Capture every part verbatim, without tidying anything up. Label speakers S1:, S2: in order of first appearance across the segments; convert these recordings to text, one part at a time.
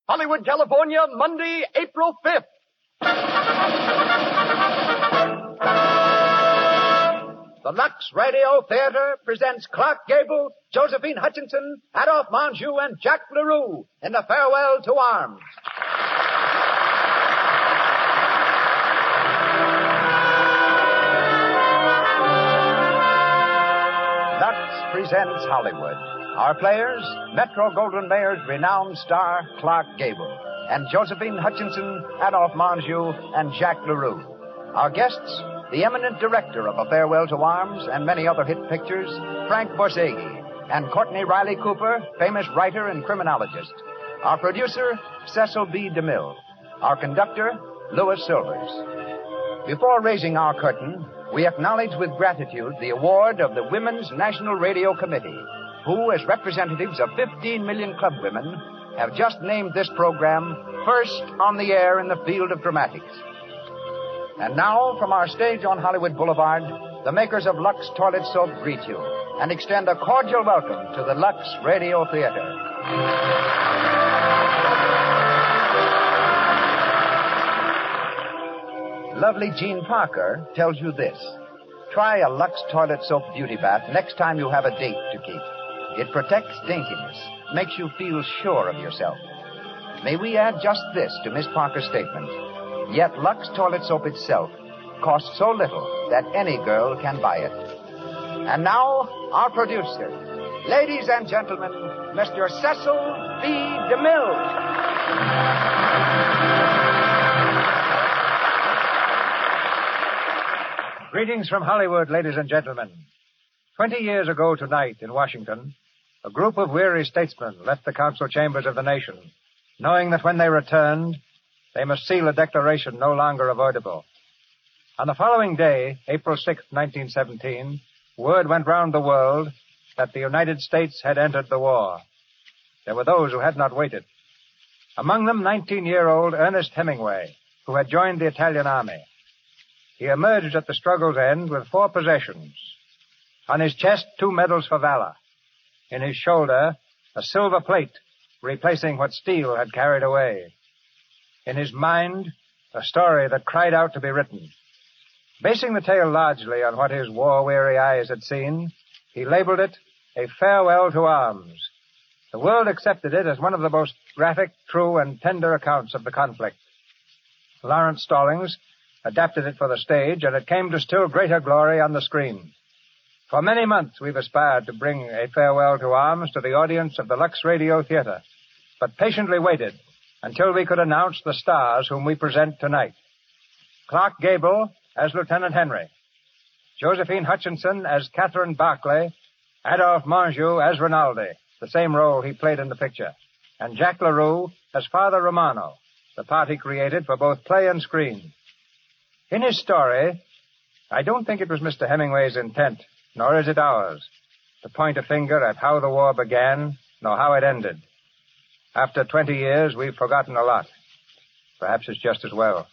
S1: Hollywood, California, Monday, April fifth. The Lux Radio Theater presents Clark Gable, Josephine Hutchinson, Adolphe Menjou, and Jack LaRue in The Farewell to Arms. Lux presents Hollywood. Our players, Metro-Goldwyn-Mayer's renowned star, Clark Gable, and Josephine Hutchinson, Adolphe Menjou, and Jack LaRue. Our guests, the eminent director of A Farewell to Arms and many other hit pictures, Frank Borzage, and Courtney Riley Cooper, famous writer and criminologist. Our producer, Cecil B. DeMille. Our conductor, Louis Silvers. Before raising our curtain, we acknowledge with gratitude the award of the Women's National Radio Committee, who, as representatives of fifteen million club women, have just named this program first on the air in the field of dramatics. And now, from our stage on Hollywood Boulevard, the makers of Lux Toilet Soap greet you and extend a cordial welcome to the Lux Radio Theater. Lovely Jean Parker tells you this. Try a Lux Toilet Soap beauty bath next time you have a date to keep. It protects daintiness, makes you feel sure of yourself. May we add just this to Miss Parker's statement. Yet Lux Toilet Soap itself costs so little that any girl can buy it. And now, our producer. Ladies and gentlemen, Mister Cecil B. DeMille.
S2: Greetings from Hollywood, ladies and gentlemen. Twenty years ago tonight in Washington, a group of weary statesmen left the council chambers of the nation, knowing that when they returned, they must seal a declaration no longer avoidable. On the following day, April sixth, nineteen seventeen, word went round the world that the United States had entered the war. There were those who had not waited. Among them, nineteen-year-old Ernest Hemingway, who had joined the Italian army. He emerged at the struggle's end with four possessions. On his chest, two medals for valor. In his shoulder, a silver plate replacing what steel had carried away. In his mind, a story that cried out to be written. Basing the tale largely on what his war-weary eyes had seen, he labeled it A Farewell to Arms. The world accepted it as one of the most graphic, true, and tender accounts of the conflict. Lawrence Stallings adapted it for the stage, and it came to still greater glory on the screen. For many months we've aspired to bring A Farewell to Arms to the audience of the Lux Radio Theater, but patiently waited until we could announce the stars whom we present tonight. Clark Gable as Lieutenant Henry, Josephine Hutchinson as Catherine Barclay, Adolphe Menjou as Rinaldi, the same role he played in the picture, and Jack LaRue as Father Romano, the part he created for both play and screen. In his story, I don't think it was Mister Hemingway's intent, nor is it ours, to point a finger at how the war began, nor how it ended. After twenty years, we've forgotten a lot. Perhaps it's just as well.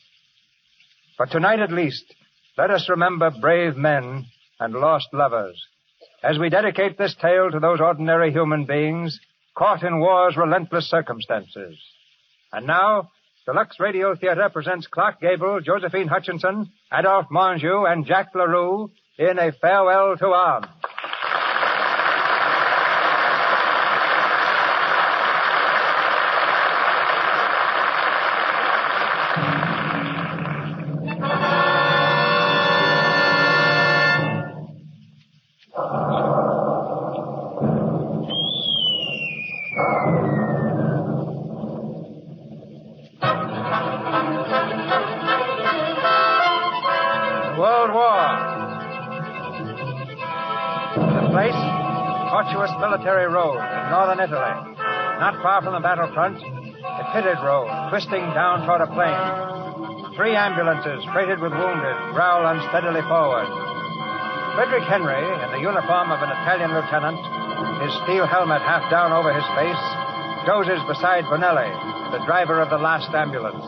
S2: But tonight at least, let us remember brave men and lost lovers, as we dedicate this tale to those ordinary human beings caught in war's relentless circumstances. And now, the Lux Radio Theater presents Clark Gable, Josephine Hutchinson, Adolphe Menjou, and Jack LaRue in A Farewell to Arms. Military road in northern Italy. Not far from the battlefront, a pitted road twisting down toward a plain. Three ambulances freighted with wounded growl unsteadily forward. Frederick Henry, in the uniform of an Italian lieutenant, his steel helmet half down over his face, dozes beside Bonelli, the driver of the last ambulance.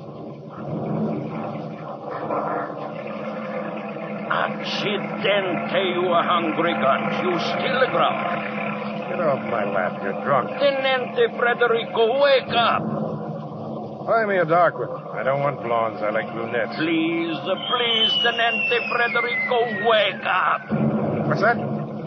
S3: Accidente, you hungry guns. You still growl.
S4: Get off my lap. You're drunk.
S3: Tenente Frederico, wake up.
S4: Buy me a dark one. I don't want blondes. I like brunettes.
S3: Please, uh, please, Tenente Frederico, wake up.
S4: What's that?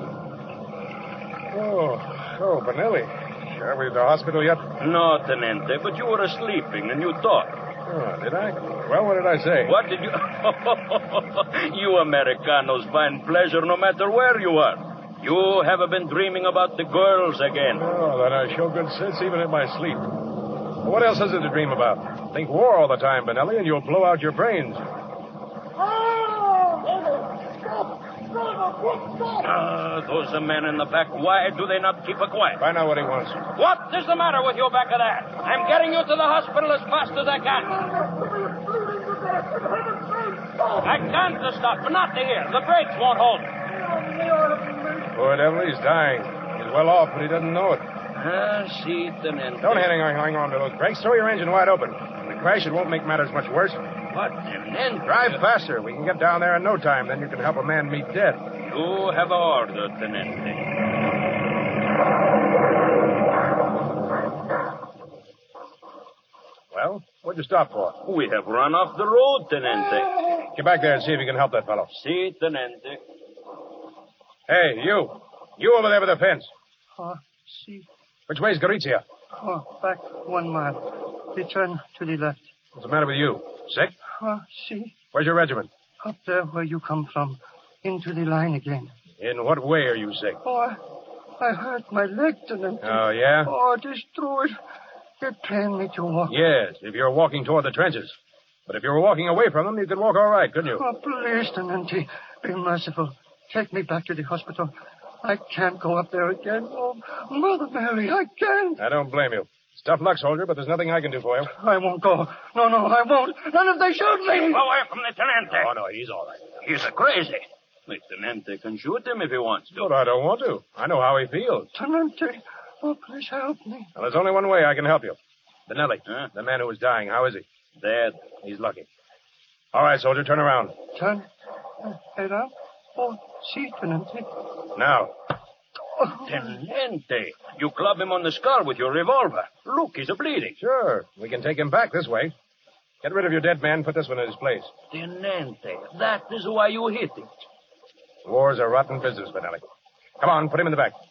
S4: Oh, oh, Benelli. Are we at the hospital yet?
S3: No, Tenente, but you were sleeping and you talked.
S4: Oh, did I? Well, what did I say?
S3: What did you... You Americanos find pleasure no matter where you are. You have been dreaming about the girls again.
S4: Oh, then I show good sense even in my sleep. Well, what else is there to dream about? Think war all the time, Benelli, and you'll blow out your brains.
S3: Ah, those men in the back, why do they not keep quiet?
S4: Find out what he wants.
S3: What is the matter with you back of that? I'm getting you to the hospital as fast as I can. I can't stop, but not to here. The brakes won't hold.
S4: Poor devil, he's dying. He's well off, but he doesn't know it.
S3: Ah, see, Tenente.
S4: Don't hang on, hang on to those brakes. Throw your engine wide open. When we crash, it won't make matters much worse.
S3: What, Tenente?
S4: Drive faster. We can get down there in no time. Then you can help a man meet death.
S3: You have an order, Tenente.
S4: Well, what'd you stop for?
S3: We have run off the road, Tenente.
S4: Get back there and see if you can help that fellow.
S3: See, Tenente.
S4: Hey, you. You over there with the fence.
S5: Oh, see.
S4: Which way's Gorizia?
S5: Oh, back one mile. Return to the left.
S4: What's the matter with you? Sick?
S5: Oh, see.
S4: Where's your regiment?
S5: Up there where you come from. Into the line again.
S4: In what way are you sick?
S5: Oh, I, I hurt my leg, Tenente.
S4: Oh, yeah?
S5: Oh, destroyed. They trained me to walk.
S4: Yes, if you're walking toward the trenches. But if you were walking away from them, you could walk all right, couldn't you?
S5: Oh, please, Tenente. Be merciful. Take me back to the hospital. I can't go up there again. Oh, Mother Mary, I can't.
S4: I don't blame you. It's tough luck, soldier, but there's nothing I can do for you.
S5: I won't go. No, no, I won't. Not if they shoot me.
S3: Keep away from the Tenente.
S4: Oh, no, he's all right.
S3: He's a crazy. The Tenente can shoot him if he wants to.
S4: But I don't want to. I know how he feels.
S5: Tenente, oh, please help me.
S4: Well, there's only one way I can help you. Benelli,
S3: Huh?
S4: the man who was dying, how is he?
S3: Dead.
S4: He's lucky. All right, soldier, turn around.
S5: Turn uh, head up. Oh, see, Tenente.
S4: Now.
S5: Oh,
S3: Tenente, you club him on the skull with your revolver. Look, he's a bleeding.
S4: Sure, we can take him back this way. Get rid of your dead man, put this one in his place.
S3: Tenente, that is why you hit him.
S4: War's a rotten business, Benelli. Come on, put him in the back.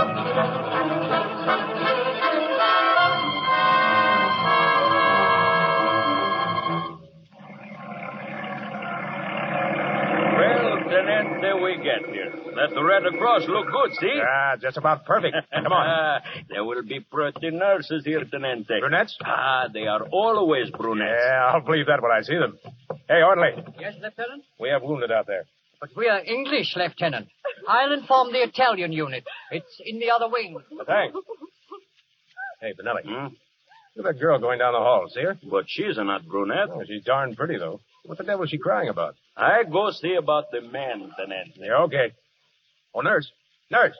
S3: Well, Tenente, we get here. That Red Cross look good, see?
S4: Ah, just about perfect. Come on.
S3: There will be pretty nurses here, Tenente.
S4: Brunettes?
S3: Ah, they are always brunettes.
S4: Yeah, I'll believe that when I see them. Hey, orderly,
S6: Yes, Lieutenant?
S4: we have wounded out there.
S6: But we are English, Lieutenant. I'll inform the Italian unit. It's in the other wing.
S4: Thanks. Hey, Benelli,
S3: Hmm?
S4: look at that girl going down the hall. See her?
S3: But she's not brunette.
S4: Oh, she's darn pretty, though. What the devil is she crying about?
S3: I go see about the men, Tenente.
S4: Yeah, okay. Oh, nurse. Nurse.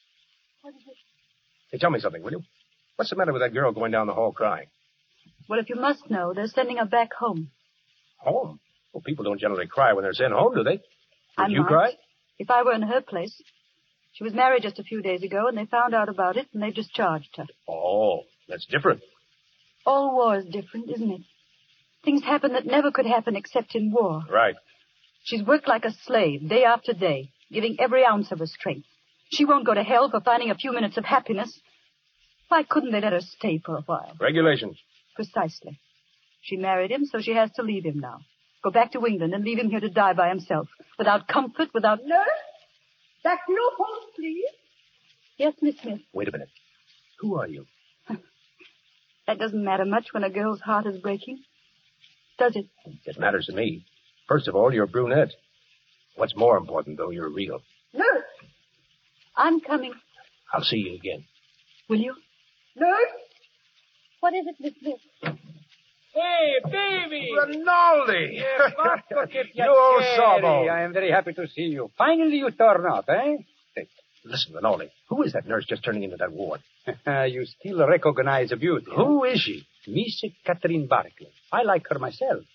S4: Hey, tell me something, will you? What's the matter with that girl going down the hall crying?
S7: Well, if you must know, they're sending her back home.
S4: Home? Well, people don't generally cry when they're sent home, do they?
S7: I
S4: Would you
S7: might,
S4: cry?
S7: if I were in her place. She was married just a few days ago, and they found out about it, and they've discharged her.
S4: Oh, that's different.
S7: All war is different, isn't it? Things happen that never could happen except in war.
S4: Right.
S7: She's worked like a slave, day after day, giving every ounce of her strength. She won't go to hell for finding a few minutes of happiness. Why couldn't they let her stay for a while?
S4: Regulations.
S7: Precisely. She married him, so she has to leave him now. Go back to England and leave him here to die by himself. Without comfort, without...
S8: Nurse? Back to your post, please.
S7: Yes, Miss Smith.
S4: Wait a minute. Who are you?
S7: That doesn't matter much when a girl's heart is breaking. Does it?
S4: It matters to me. First of all, you're brunette. What's more important, though, you're real.
S8: Nurse?
S7: I'm coming.
S4: I'll see you again.
S7: Will you?
S8: Nurse?
S7: What is it, Miss Smith?
S6: Hey, baby!
S4: Rinaldi!
S6: You
S4: You old sawbo.
S6: I am very happy to see you. Finally you turn up, eh?
S4: Hey, listen, Rinaldi. Who is that nurse just turning into that ward?
S6: You still recognize a beauty.
S4: Who is she?
S6: Miss Catherine Barclay. I like her myself.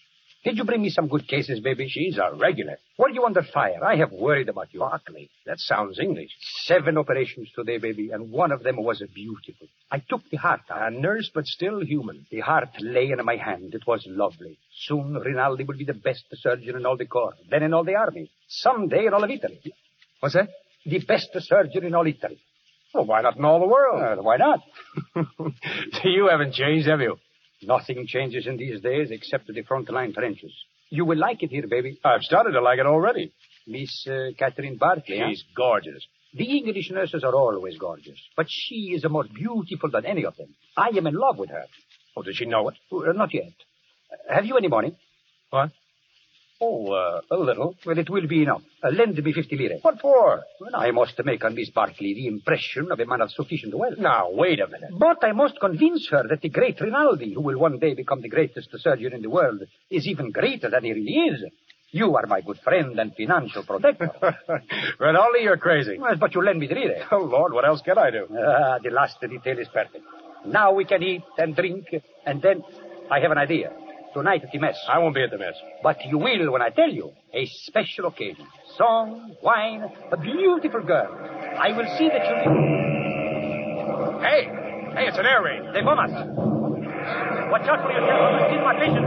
S9: Did you bring me some good cases, baby?
S3: She's a regular.
S9: Were you under fire? I have worried about you.
S3: Barkley. That sounds English.
S9: Seven operations today, baby, and one of them was beautiful. I took the heart out.
S3: A nurse, but still human.
S9: The heart lay in my hand. It was lovely. Soon, Rinaldi will be the best surgeon in all the corps, then in all the army. Someday in all of Italy.
S3: What's that?
S9: The best surgeon in all Italy.
S3: Well, why not in all the world?
S9: Uh, why not?
S3: You haven't changed, have you?
S9: Nothing changes in these days except the front line trenches. You will like it here, baby.
S3: I've started to like it already.
S9: Miss uh, Catherine Barkley.
S3: She's huh? gorgeous.
S9: The English nurses are always gorgeous, but she is more beautiful than any of them. I am in love with her.
S3: Oh, does she know it?
S9: Uh, not yet. Uh, have you any money?
S3: What?
S9: Oh, uh, a little. Well, it will be enough. Uh, lend me fifty lire.
S3: What for?
S9: Well, I must make on Miss Barkley the impression of a man of sufficient wealth.
S3: Now, wait a minute.
S9: But I must convince her that the great Rinaldi, who will one day become the greatest surgeon in the world, is even greater than he really is. You are my good friend and financial protector.
S3: Rinaldi, you're crazy.
S9: Well, but you lend me the lire.
S3: Oh, Lord, what else can I do?
S9: Ah, the last detail is perfect. Now we can eat and drink, and then I have an idea. Tonight at the mess.
S3: I won't be at the mess.
S9: But you will when I tell you. A special occasion. Song, wine, a beautiful girl. I will see that you...
S3: Hey! Hey, it's an air raid.
S9: They bomb us. Watch out for yourself. Keep my vision.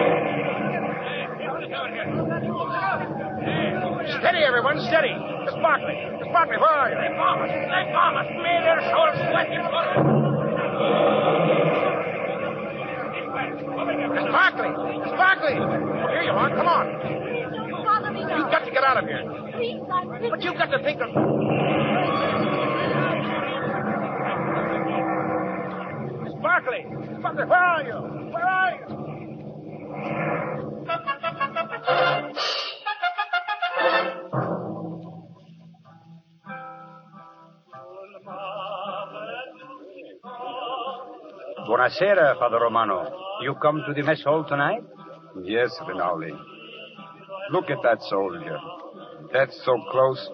S3: Steady, everyone, steady. Miss Barkley. Miss Barkley, where are you? They bomb us. They bomb us. May their souls sweaty. Miss Barkley! Miss Barkley! Oh, here you are. Come on.
S8: You bother me now.
S3: You've got to get out of here.
S8: Please, I
S3: But you've got to think of... Miss Barkley! Miss Barkley, where are you? Where are you?
S9: Buonasera, Father Romano. You come to the mess hall tonight?
S10: Yes, Rinaldi. Look at that soldier. Death so close,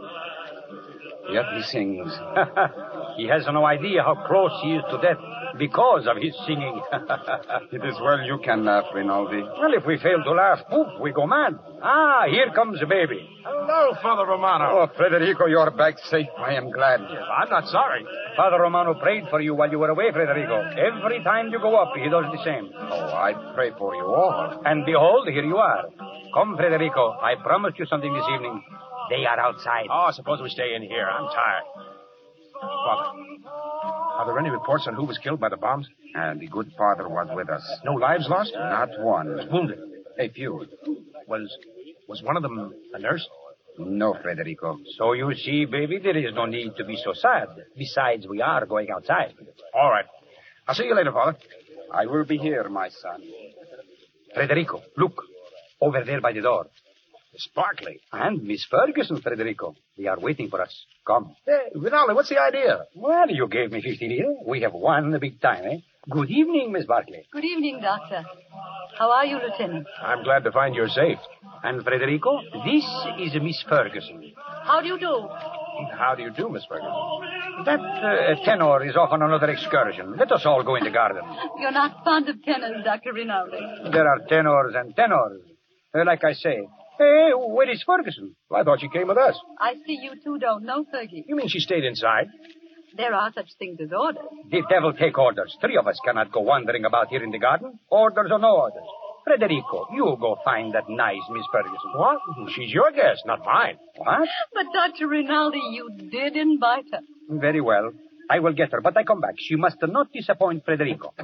S10: yet he sings.
S9: He has no idea how close he is to death because of his singing.
S10: It is well you can laugh, Rinaldi.
S9: Well, if we fail to laugh, poof, we go mad. Ah, here comes the baby.
S3: Hello, Father Romano.
S10: Oh, Federico, you're back safe. I am glad.
S3: I'm not sorry.
S9: Father Romano prayed for you while you were away, Federico. Every time you go up, he does the same.
S10: Oh, I pray for you all.
S9: And behold, here you are. Come, Federico. I promised you something this evening. They are outside.
S3: Oh, suppose we stay in here. I'm tired. Father, are there any reports on who was killed by the bombs?
S10: And the good father was with us.
S3: No lives lost?
S10: Not one.
S3: Wounded?
S10: A few.
S3: Was was one of them a nurse?
S10: No, Federico.
S9: So you see, baby, there is no need to be so sad. Besides, we are going outside.
S3: All right. I'll see you later, Father.
S10: I will be here, my son.
S9: Federico, look. Over there by the door.
S3: Miss Barkley.
S9: And Miss Ferguson, Federico. They are waiting for us. Come.
S3: Hey, Rinaldi, what's the idea?
S9: Well, you gave me fifty lire. We have won the big time, eh? Good evening, Miss Barkley.
S7: Good evening, Doctor. How are you, Lieutenant?
S3: I'm glad to find you're safe.
S9: And Federico, this is Miss Ferguson.
S7: How do you do?
S3: How do you do, Miss Ferguson?
S9: That uh, tenor is off on another excursion. Let us all go in the garden.
S7: You're not fond of tenors, Doctor Rinaldi.
S9: There are tenors and tenors. Uh, like I say. Hey, where is Ferguson?
S3: Well, I thought she came with us.
S7: I see you two don't know Fergie.
S3: You mean she stayed inside?
S7: There are such things as orders.
S9: The devil take orders. Three of us cannot go wandering about here in the garden. Orders or no orders. Federico, you go find that nice Miss Ferguson.
S3: What? She's your guest, not mine.
S9: What?
S7: But, Doctor Rinaldi, you did invite her.
S9: Very well. I will get her, but I come back. She must not disappoint Federico.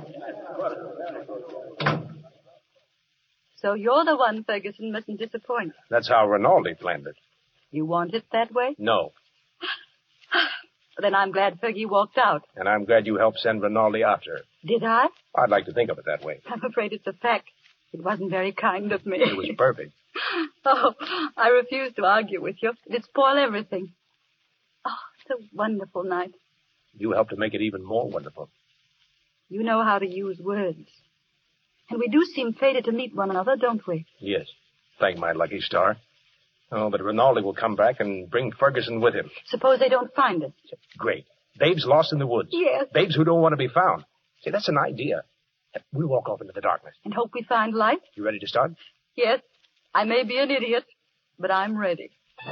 S7: So you're the one Ferguson mustn't disappoint.
S3: That's how Rinaldi planned it.
S7: You want it that way?
S3: No.
S7: Then I'm glad Fergie walked out.
S3: And I'm glad you helped send Rinaldi after her.
S7: Did I?
S3: I'd like to think of it that way.
S7: I'm afraid it's a fact. It wasn't very kind of me.
S3: It was perfect.
S7: Oh, I refuse to argue with you. It'd spoil everything. Oh, it's a wonderful night.
S3: You helped to make it even more wonderful.
S7: You know how to use words. And we do seem fated to meet one another, don't we?
S3: Yes. Thank my lucky star. Oh, but Rinaldi will come back and bring Ferguson with him.
S7: Suppose they don't find us.
S3: Great. Babes lost in the woods.
S7: Yes.
S3: Babes who don't want to be found. See, that's an idea. We'll walk off into the darkness.
S7: And hope we find light?
S3: You ready to start?
S7: Yes, I may be an idiot, but I'm ready.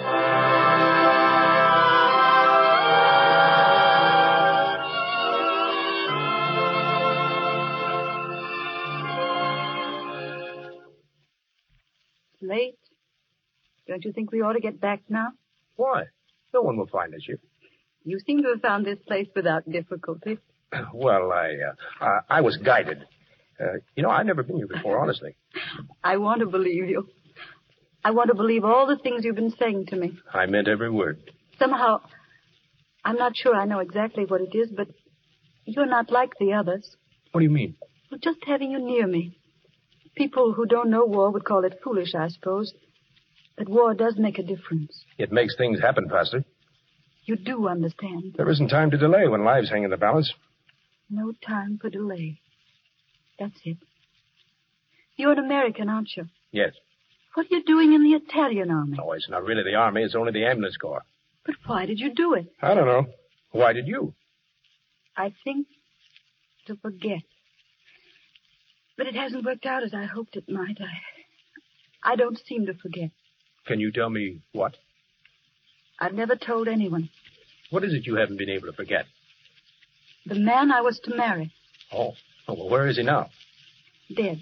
S7: Late. Don't you think we ought to get back now?
S4: Why? No one will find us here.
S7: You seem to have found this place without difficulty.
S4: Well, I, uh, uh, I was guided. Uh, you know, I've never been here before, honestly.
S7: I want to believe you. I want to believe all the things you've been saying to me.
S4: I meant every word.
S7: Somehow, I'm not sure I know exactly what it is, but you're not like the others.
S4: What do you mean?
S7: Well, just having you near me. People who don't know war would call it foolish, I suppose. But war does make a difference.
S4: It makes things happen faster.
S7: You do understand.
S4: There isn't time to delay when lives hang in the balance.
S7: No time for delay. That's it. You're an American, aren't you?
S4: Yes.
S7: What are you doing in the Italian army?
S4: Oh, it's not really the army. It's only the ambulance corps.
S7: But why did you do it?
S4: I don't know. Why did you?
S7: I think to forget. But it hasn't worked out as I hoped it might. I, I don't seem to forget.
S4: Can you tell me what?
S7: I've never told anyone.
S4: What is it you haven't been able to forget?
S7: The man I was to marry.
S4: Oh. Oh, well, where is he now?
S7: Dead.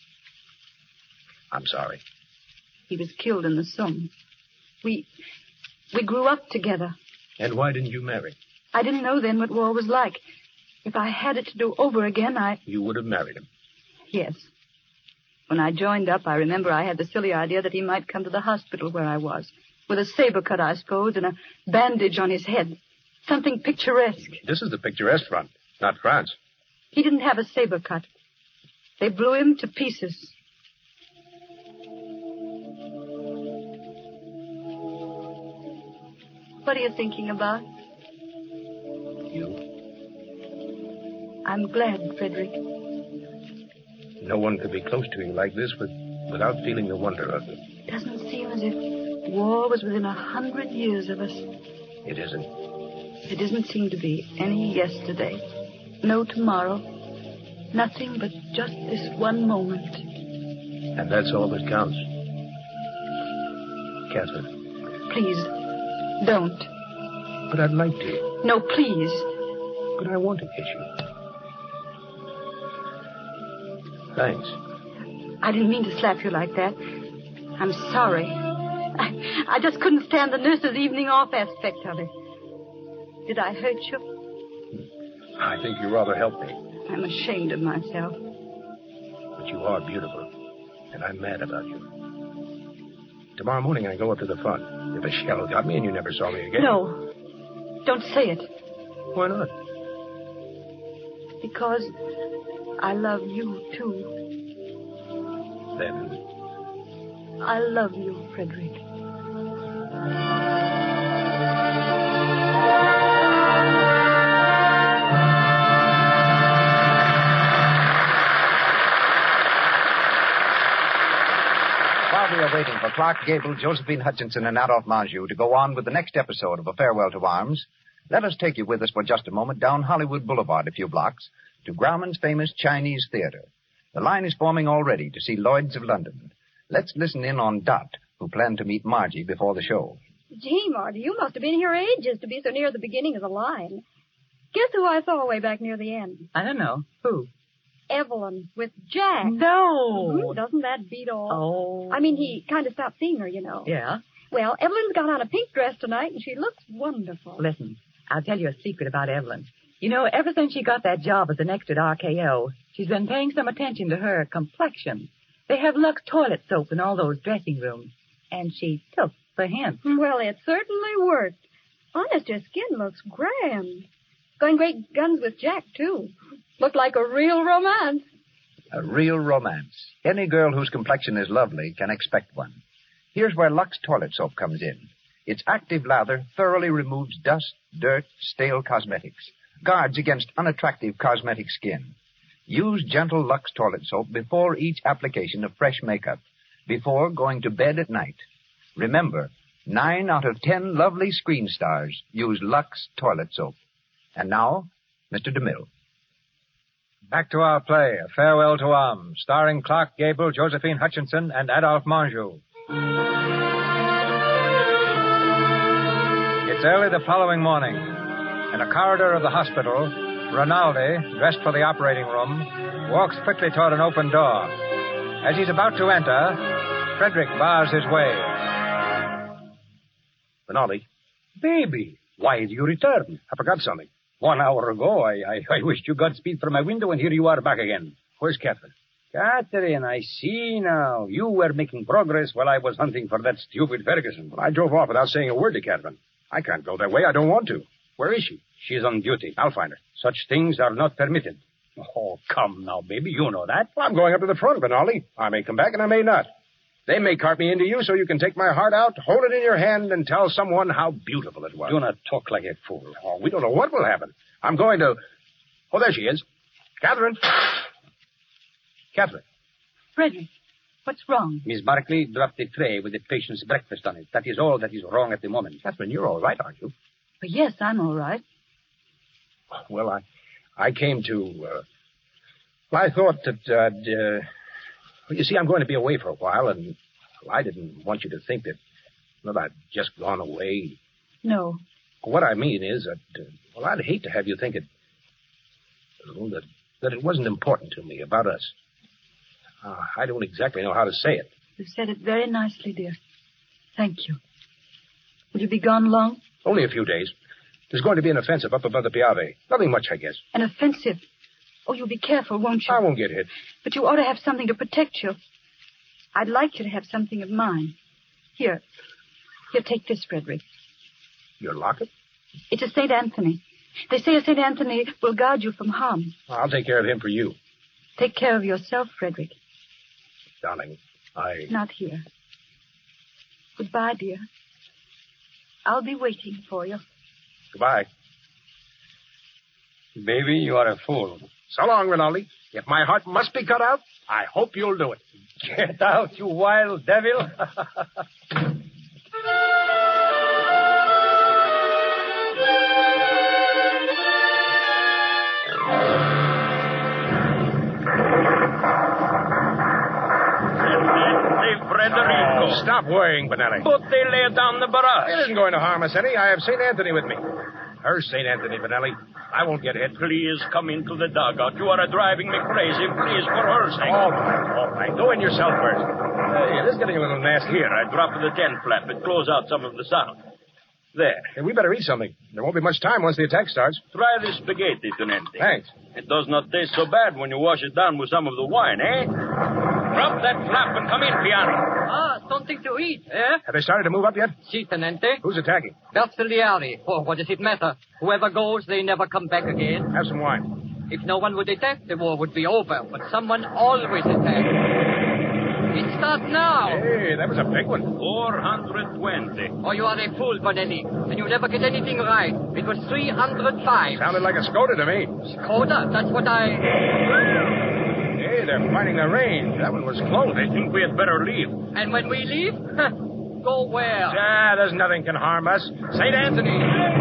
S4: I'm sorry.
S7: He was killed in the Somme. We, we grew up together.
S4: And why didn't you marry?
S7: I didn't know then what war was like. If I had it to do over again, I...
S4: You would have married him.
S7: Yes. When I joined up, I remember I had the silly idea that he might come to the hospital where I was. With a saber cut, I suppose, and a bandage on his head. Something picturesque.
S4: This is the picturesque front, not France.
S7: He didn't have a saber cut. They blew him to pieces. What are you thinking about?
S4: You.
S7: I'm glad, Frederick.
S4: No one could be close to you like this with, without feeling the wonder of it.
S7: Doesn't seem as if war was within a hundred years of us.
S4: It isn't.
S7: It doesn't seem to be any yesterday. No tomorrow. Nothing but just this one moment.
S4: And that's all that counts. Catherine.
S7: Please, don't.
S4: But I'd like to.
S7: No, please.
S4: But I want to kiss you. Thanks.
S7: I didn't mean to slap you like that. I'm sorry. I, I just couldn't stand the nurse's evening off aspect of it. Did I hurt you?
S4: I think you rather helped me.
S7: I'm ashamed of myself.
S4: But you are beautiful, and I'm mad about you. Tomorrow morning I go up to the front. If a shell got me and you never saw me again...
S7: No. Don't say it.
S4: Why not?
S7: Because I love you, too.
S4: Then...
S7: I love you, Frederick.
S1: While we are waiting for Clark Gable, Josephine Hutchinson, and Adolphe Manjou to go on with the next episode of A Farewell to Arms, let us take you with us for just a moment down Hollywood Boulevard a few blocks to Grauman's famous Chinese Theater. The line is forming already to see Lloyd's of London. Let's listen in on Dot, who planned to meet Margie before the show.
S8: Gee, Marty, you must have been here ages to be so near the beginning of the line. Guess who I saw way back near the end?
S6: I don't know. Who?
S8: Evelyn with Jack.
S6: No.
S8: Mm-hmm. Doesn't that beat all?
S6: Oh.
S8: I mean, he kind of stopped seeing her, you know.
S6: Yeah?
S8: Well, Evelyn's got on a pink dress tonight, and she looks wonderful.
S6: Listen, I'll tell you a secret about Evelyn. You know, ever since she got that job as an extra at R K O, she's been paying some attention to her complexion. They have Lux toilet soap in all those dressing rooms, and she took the hint.
S8: Well, it certainly worked. Honest, your skin looks grand. Going great guns with Jack, too. Looked like a real romance.
S1: A real romance. Any girl whose complexion is lovely can expect one. Here's where Lux toilet soap comes in. Its active lather thoroughly removes dust, dirt, stale cosmetics, guards against unattractive cosmetic skin. Use gentle Lux toilet soap before each application of fresh makeup, before going to bed at night. Remember, nine out of ten lovely screen stars use Lux toilet soap. And now, Mister DeMille.
S2: Back to our play, A Farewell to Arms, starring Clark Gable, Josephine Hutchinson, and Adolphe Menjou. It's early the following morning. In a corridor of the hospital, Rinaldi, dressed for the operating room, walks quickly toward an open door. As he's about to enter, Frederick bars his way.
S4: Rinaldi,
S9: Baby, why did you return?
S4: I forgot something.
S9: One hour ago, I, I, I wished you Godspeed from my window, and here you are back again.
S4: Where's Catherine?
S9: Catherine, I see now. You were making progress while I was hunting for that stupid Ferguson.
S4: Well, I drove off without saying a word to Catherine. I can't go that way. I don't want to. Where is she?
S9: She's on duty.
S4: I'll find her.
S9: Such things are not permitted. Oh, come now, baby. You know that.
S4: Well, I'm going up to the front, Rinaldi. I may come back and I may not. They may cart me into you so you can take my heart out, hold it in your hand, and tell someone how beautiful it was.
S9: Do not talk like a fool.
S4: Oh, we don't know what will happen. I'm going to... Oh, there she is. Catherine. Catherine.
S6: Frederick, what's wrong?
S9: Miss Barkley dropped a tray with the patient's breakfast on it. That is all that is wrong at the moment.
S4: Catherine, you're all right, aren't you?
S6: Well, yes, I'm all right.
S4: Well, I I came to... Uh, well, I thought that... Uh, uh, well, you see, I'm going to be away for a while, and well, I didn't want you to think that, well, I'd just gone away.
S6: No.
S4: What I mean is that, uh, well, I'd hate to have you think it, well, that, that it wasn't important to me about us. Uh, I don't exactly know how to say it.
S6: You said it very nicely, dear. Thank you. Will you be gone long?
S4: Only a few days. There's going to be an offensive up above the Piave. Nothing much, I guess.
S6: An offensive? Oh, you'll be careful, won't you?
S4: I won't get hit.
S6: But you ought to have something to protect you. I'd like you to have something of mine. Here. Here, take this, Frederick.
S4: Your locket?
S6: It's a Saint Anthony. They say a Saint Anthony will guard you from harm.
S4: I'll take care of him for you.
S6: Take care of yourself, Frederick.
S4: Darling, I...
S6: Not here. Goodbye, dear. I'll be waiting for you.
S4: Goodbye.
S9: Baby, you are a fool.
S4: So long, Rinaldi. If my heart must be cut out, I hope you'll do it.
S9: Get out, you wild devil.
S3: Frederico.
S4: Oh, stop worrying, Benelli.
S3: But they lay down the barrage.
S4: It isn't going to harm us any. I have Saint Anthony with me. Her Saint Anthony, Benelli. I won't get hit.
S3: Please come into the dugout. You are driving me crazy. Please, for her sake.
S4: All right, all right. Go in yourself first. Hey, this is getting a little nasty.
S3: Here, I dropped the tent flap. It close out some of the sound. There.
S4: Hey, we better eat something. There won't be much time once the attack starts.
S3: Try the spaghetti, Tenente.
S4: Thanks.
S3: It does not taste so bad when you wash it down with some of the wine, eh? Drop that flap and come in, Piani.
S11: Ah, something to eat, eh?
S4: Have they started to move up yet?
S11: Si, Tenente.
S4: Who's attacking?
S11: Bersaglieri. Oh, what does it matter? Whoever goes, they never come back again.
S4: Have some wine.
S11: If no one would attack, the war would be over. But someone always attacks. It starts now.
S4: Hey, that was a big one.
S3: four hundred twenty.
S11: Oh, you are a fool, Bonelli. And you never get anything right. It was three hundred five.
S4: Sounded like a Skoda to me.
S11: Skoda? That's what I...
S4: Hey, they're finding their range. That one was close.
S3: I think we had better leave.
S11: And when we leave? Go where?
S4: Ah, there's nothing can harm us. Saint Anthony.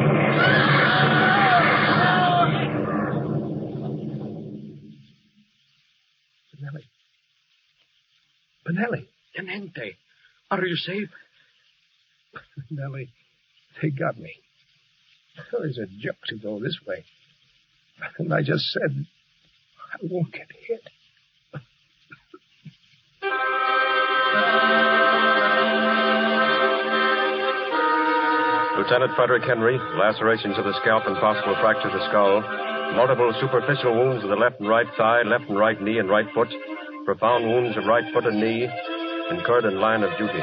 S4: Benelli. Benelli.
S9: Tenente, are you safe?
S4: Benelli, they got me. There's a joke to go this way. And I just said, I won't get hit.
S12: Lieutenant Frederick Henry, lacerations of the scalp and possible fracture of the skull, multiple superficial wounds of the left and right thigh, left and right knee and right foot, profound wounds of right foot and knee, incurred in line of duty.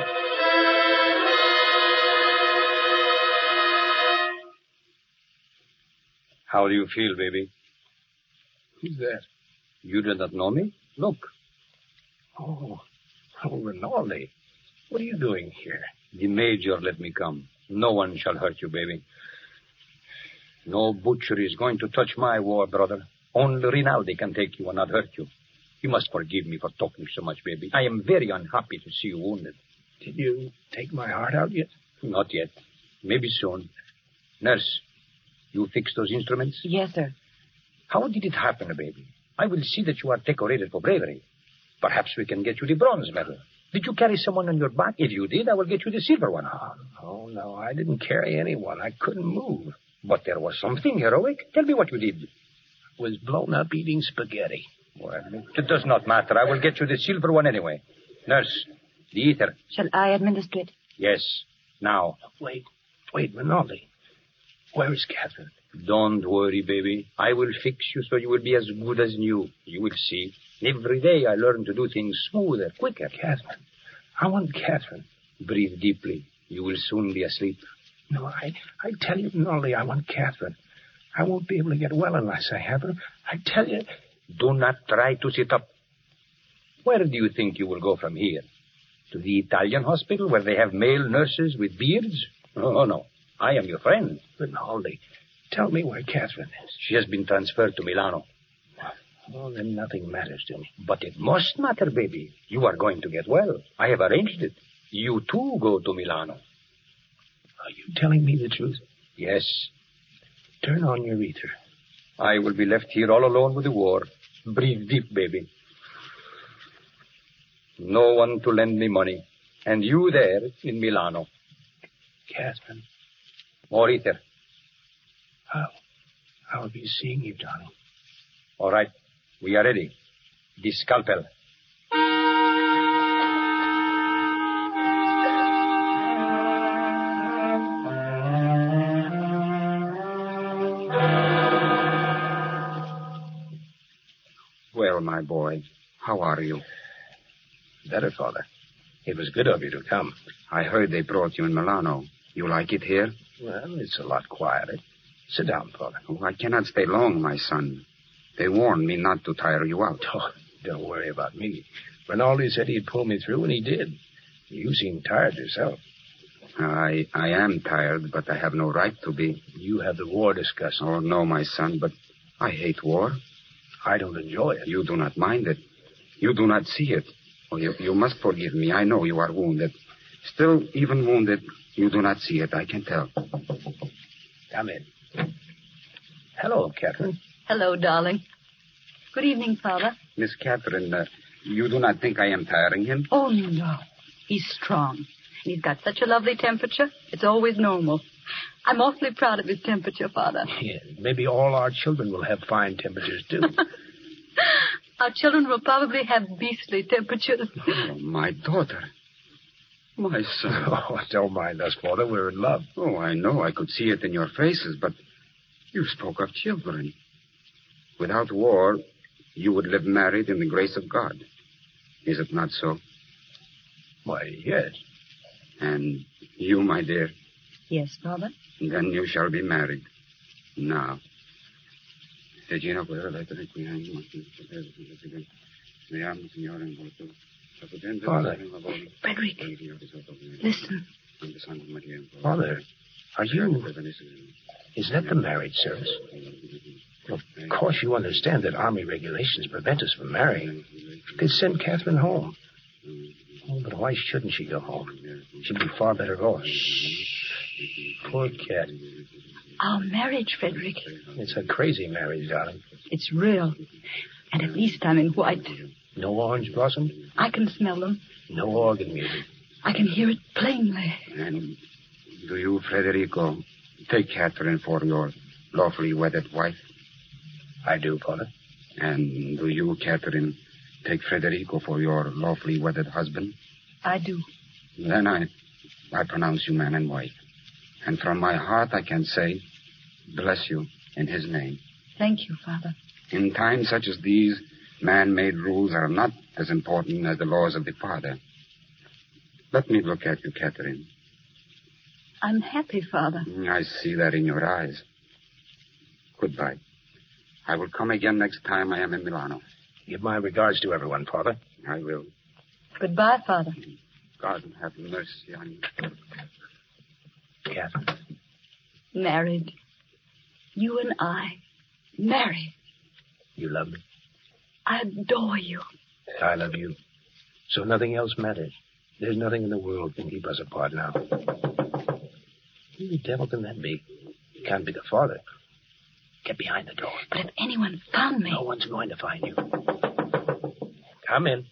S9: How do you feel, baby?
S4: Who's that?
S9: You do not know me? Look.
S4: Oh, oh, Rinaldi. What are you doing here?
S9: The major let me come. No one shall hurt you, baby. No butcher is going to touch my war, brother. Only Rinaldi can take you and not hurt you. You must forgive me for talking so much, baby. I am very unhappy to see you wounded.
S4: Did you take my heart out yet?
S9: Not yet. Maybe soon. Nurse, you fixed those instruments?
S6: Yes, sir.
S9: How did it happen, baby? I will see that you are decorated for bravery. Perhaps we can get you the bronze medal. Did you carry someone on your back? If you did, I will get you the silver one.
S4: Oh, oh, no, I didn't carry anyone. I couldn't move.
S9: But there was something heroic. Tell me what you did.
S4: I was blown up eating spaghetti.
S9: Well, it does not matter. I will get you the silver one anyway. Nurse, the ether.
S6: Shall I administer it?
S9: Yes, now.
S4: Wait, wait, Rinaldi. Where is Catherine?
S9: Don't worry, baby. I will fix you so you will be as good as new. You will see. Every day I learn to do things smoother, quicker.
S4: Catherine. I want Catherine.
S9: Breathe deeply. You will soon be asleep.
S4: No, I, I tell you, Rinaldi, I want Catherine. I won't be able to get well unless I have her. I tell you.
S9: Do not try to sit up. Where do you think you will go from here? To the Italian hospital where they have male nurses with beards? Oh, no. I am your friend.
S4: Rinaldi, tell me where Catherine is.
S9: She has been transferred to Milano.
S4: Well, then nothing matters to me.
S9: But it must matter, baby. You are going to get well. I have arranged it. You too go to Milano.
S4: Are you telling me the truth?
S9: Yes.
S4: Turn on your ether.
S9: I will be left here all alone with the war. Breathe deep, baby. No one to lend me money. And you there in Milano.
S4: Catherine.
S9: More ether.
S4: I'll, I'll be seeing you, darling.
S9: All right. We are ready. The scalpel.
S10: Well, my boy, how are you?
S4: Better, Father. It was good of you to come.
S10: I heard they brought you in Milano. You like it here?
S4: Well, it's a lot quieter. Sit down, Father.
S10: Oh, I cannot stay long, my son. They warned me not to tire you out.
S4: Oh, don't worry about me. Rinaldi said he'd pull me through, and he did. You seem tired yourself.
S10: I I am tired, but I have no right to be.
S4: You have the war discussed.
S10: Oh, no, my son, but I hate war.
S4: I don't enjoy it.
S10: You do not mind it. You do not see it. Oh, you, you must forgive me. I know you are wounded. Still, even wounded, you do not see it. I can tell.
S4: Come in. Hello, Catherine.
S7: Hello, darling. Good evening, Father.
S10: Miss Catherine, uh, you do not think I am tiring him?
S7: Oh, no. He's strong. And he's got such a lovely temperature. It's always normal. I'm awfully proud of his temperature, Father.
S4: Yeah, maybe all our children will have fine temperatures, too.
S7: Our children will probably have beastly temperatures.
S10: Oh, my daughter. My son.
S4: Oh, don't mind us, Father. We're in love.
S10: Oh, I know. I could see it in your faces, but you spoke of children. Without war, you would live married in the grace of God. Is it not so?
S4: Why, yes.
S10: And you, my dear?
S7: Yes, Father.
S10: Then you shall be married. Now. Regina, puede letra qui hai
S4: Father.
S7: Frederick, listen.
S4: Father, are you... Is that the marriage service? Of course you understand that Army regulations prevent us from marrying. They'd send Catherine home. Oh, but why shouldn't she go home? She'd be far better off. Shh. Poor cat.
S7: Our marriage, Frederick.
S4: It's a crazy marriage, darling.
S7: It's real. And at least I'm in white.
S4: No orange blossom?
S7: I can smell them.
S4: No organ music.
S7: I can hear it plainly.
S10: And do you, Federico, take Catherine for your lawfully wedded wife?
S4: I do, Father.
S10: And do you, Catherine, take Federico for your lawfully wedded husband?
S7: I do.
S10: Then I, I pronounce you man and wife. And from my heart I can say, bless you in his name.
S7: Thank you, Father.
S10: In times such as these, man-made rules are not as important as the laws of the Father. Let me look at you, Catherine.
S7: I'm happy, Father.
S10: I see that in your eyes. Goodbye. I will come again next time I am in Milano.
S4: Give my regards to everyone, Father.
S10: I will.
S7: Goodbye, Father.
S10: God have mercy on you.
S4: Catherine.
S7: Married. You and I. Married.
S4: You love me?
S7: I adore you.
S4: I love you. So nothing else matters. There's nothing in the world can keep us apart now. Who the devil can that be? It can't be the Father. Get behind the door.
S7: But if anyone found me...
S4: No one's going to find you. Come in.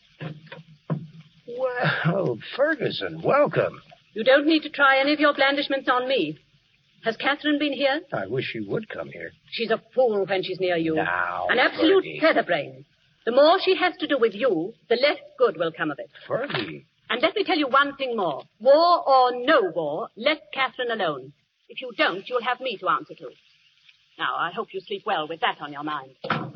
S4: Well, Ferguson, welcome.
S13: You don't need to try any of your blandishments on me. Has Catherine been here?
S4: I wish she would come here.
S13: She's a fool when she's near you.
S4: Now,
S13: An absolute
S4: Fergie.
S13: featherbrain. The more she has to do with you, the less good will come of it.
S4: Fergie.
S13: And let me tell you one thing more. War or no war, let Catherine alone. If you don't, you'll have me to answer to. Now, I hope you sleep well with that on your mind.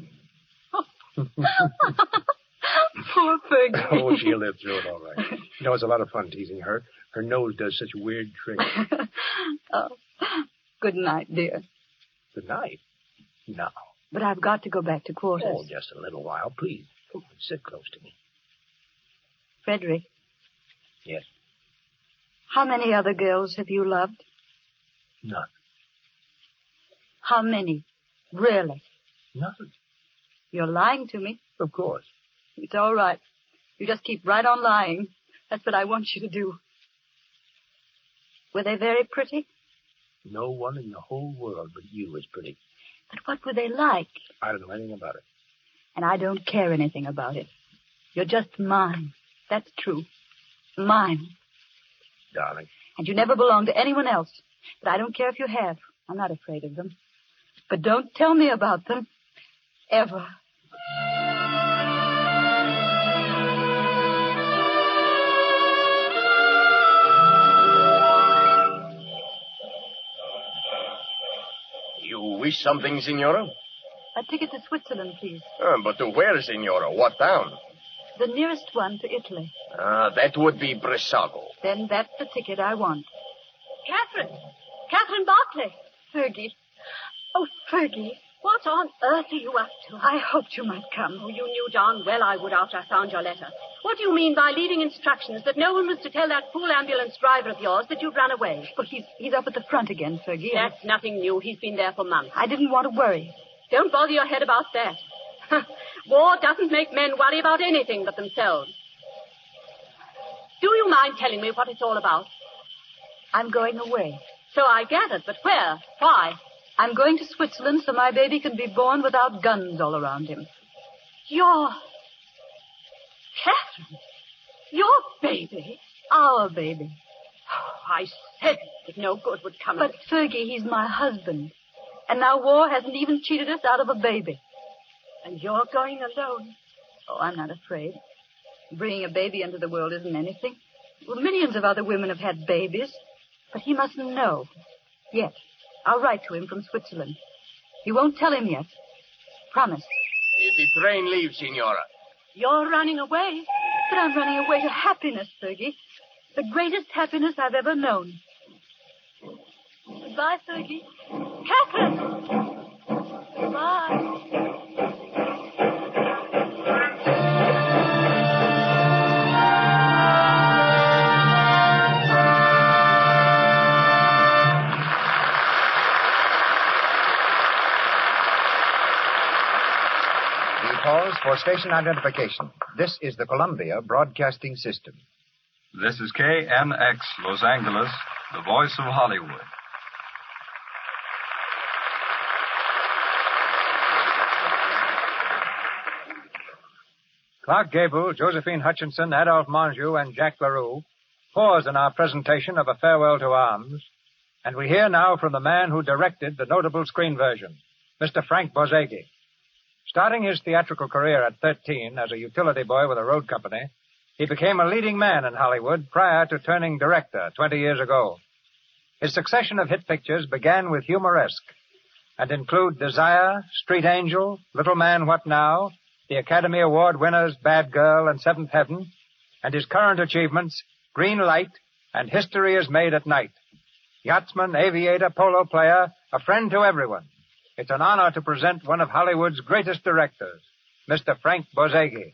S7: Poor Fergie.
S4: Oh, she'll live through it all right. You know, it's a lot of fun teasing her. Her nose does such weird tricks.
S7: Oh, good night, dear.
S4: Good night. No.
S7: But I've got to go back to quarters.
S4: Oh, just a little while, please. Come on, sit close to me.
S7: Frederick.
S4: Yes?
S7: How many other girls have you loved?
S4: None.
S7: How many? Really?
S4: None.
S7: You're lying to me.
S4: Of course.
S7: It's all right. You just keep right on lying. That's what I want you to do. Were they very pretty?
S4: No one in the whole world but you is pretty.
S7: But what were they like?
S4: I don't know anything about it.
S7: And I don't care anything about it. You're just mine. That's true. Mine.
S4: Darling.
S7: And you never belonged to anyone else. But I don't care if you have. I'm not afraid of them. But don't tell me about them. Ever.
S14: You wish something, Signora?
S7: A ticket to Switzerland, please.
S14: Uh, but to where, Signora? What town?
S7: The nearest one to Italy.
S14: Ah, that would be Brissago.
S7: Then that's the ticket I want.
S13: Catherine! Catherine Barclay!
S7: Fergie. Oh, Fergie.
S13: What on earth are you up to?
S7: I hoped you might come.
S13: Oh, you knew darn well I would after I found your letter. What do you mean by leaving instructions that no one was to tell that fool ambulance driver of yours that you'd run away?
S7: Well, he's, he's up at the front again, Fergie.
S13: That's nothing new. He's been there for months.
S7: I didn't want to worry.
S13: Don't bother your head about that. War doesn't make men worry about anything but themselves. Do you mind telling me what it's all about?
S7: I'm going away.
S13: So I gathered, but where? Why?
S7: I'm going to Switzerland so my baby can be born without guns all around him.
S13: Your... Catherine? Your baby?
S7: Our baby.
S13: Oh, I said that no good would come
S7: but
S13: of it.
S7: But, Fergie, he's my husband. And now war hasn't even cheated us out of a baby.
S13: And you're going alone?
S7: Oh, I'm not afraid. Bringing a baby into the world isn't anything. Well, millions of other women have had babies. But he mustn't know. Yet. I'll write to him from Switzerland. He won't tell him yet. Promise.
S14: If the train leaves, Signora.
S13: You're running away?
S7: But I'm running away to happiness, Fergie. The greatest happiness I've ever known. Goodbye, Fergie.
S13: Catherine!
S7: Goodbye.
S1: Pause for station identification. This is the Columbia Broadcasting System.
S15: This is K N X, Los Angeles, the voice of Hollywood.
S2: Clark Gable, Josephine Hutchinson, Adolphe Menjou, and Jack LaRue pause in our presentation of A Farewell to Arms, and we hear now from the man who directed the notable screen version, Mister Frank Borzage. Starting his theatrical career at thirteen as a utility boy with a road company, he became a leading man in Hollywood prior to turning director twenty years ago. His succession of hit pictures began with Humoresque and include Desire, Street Angel, Little Man, What Now, the Academy Award winners Bad Girl and Seventh Heaven, and his current achievements, Green Light and History is Made at Night. Yachtsman, aviator, polo player, a friend to everyone. It's an honor to present one of Hollywood's greatest directors, Mister Frank Borzage.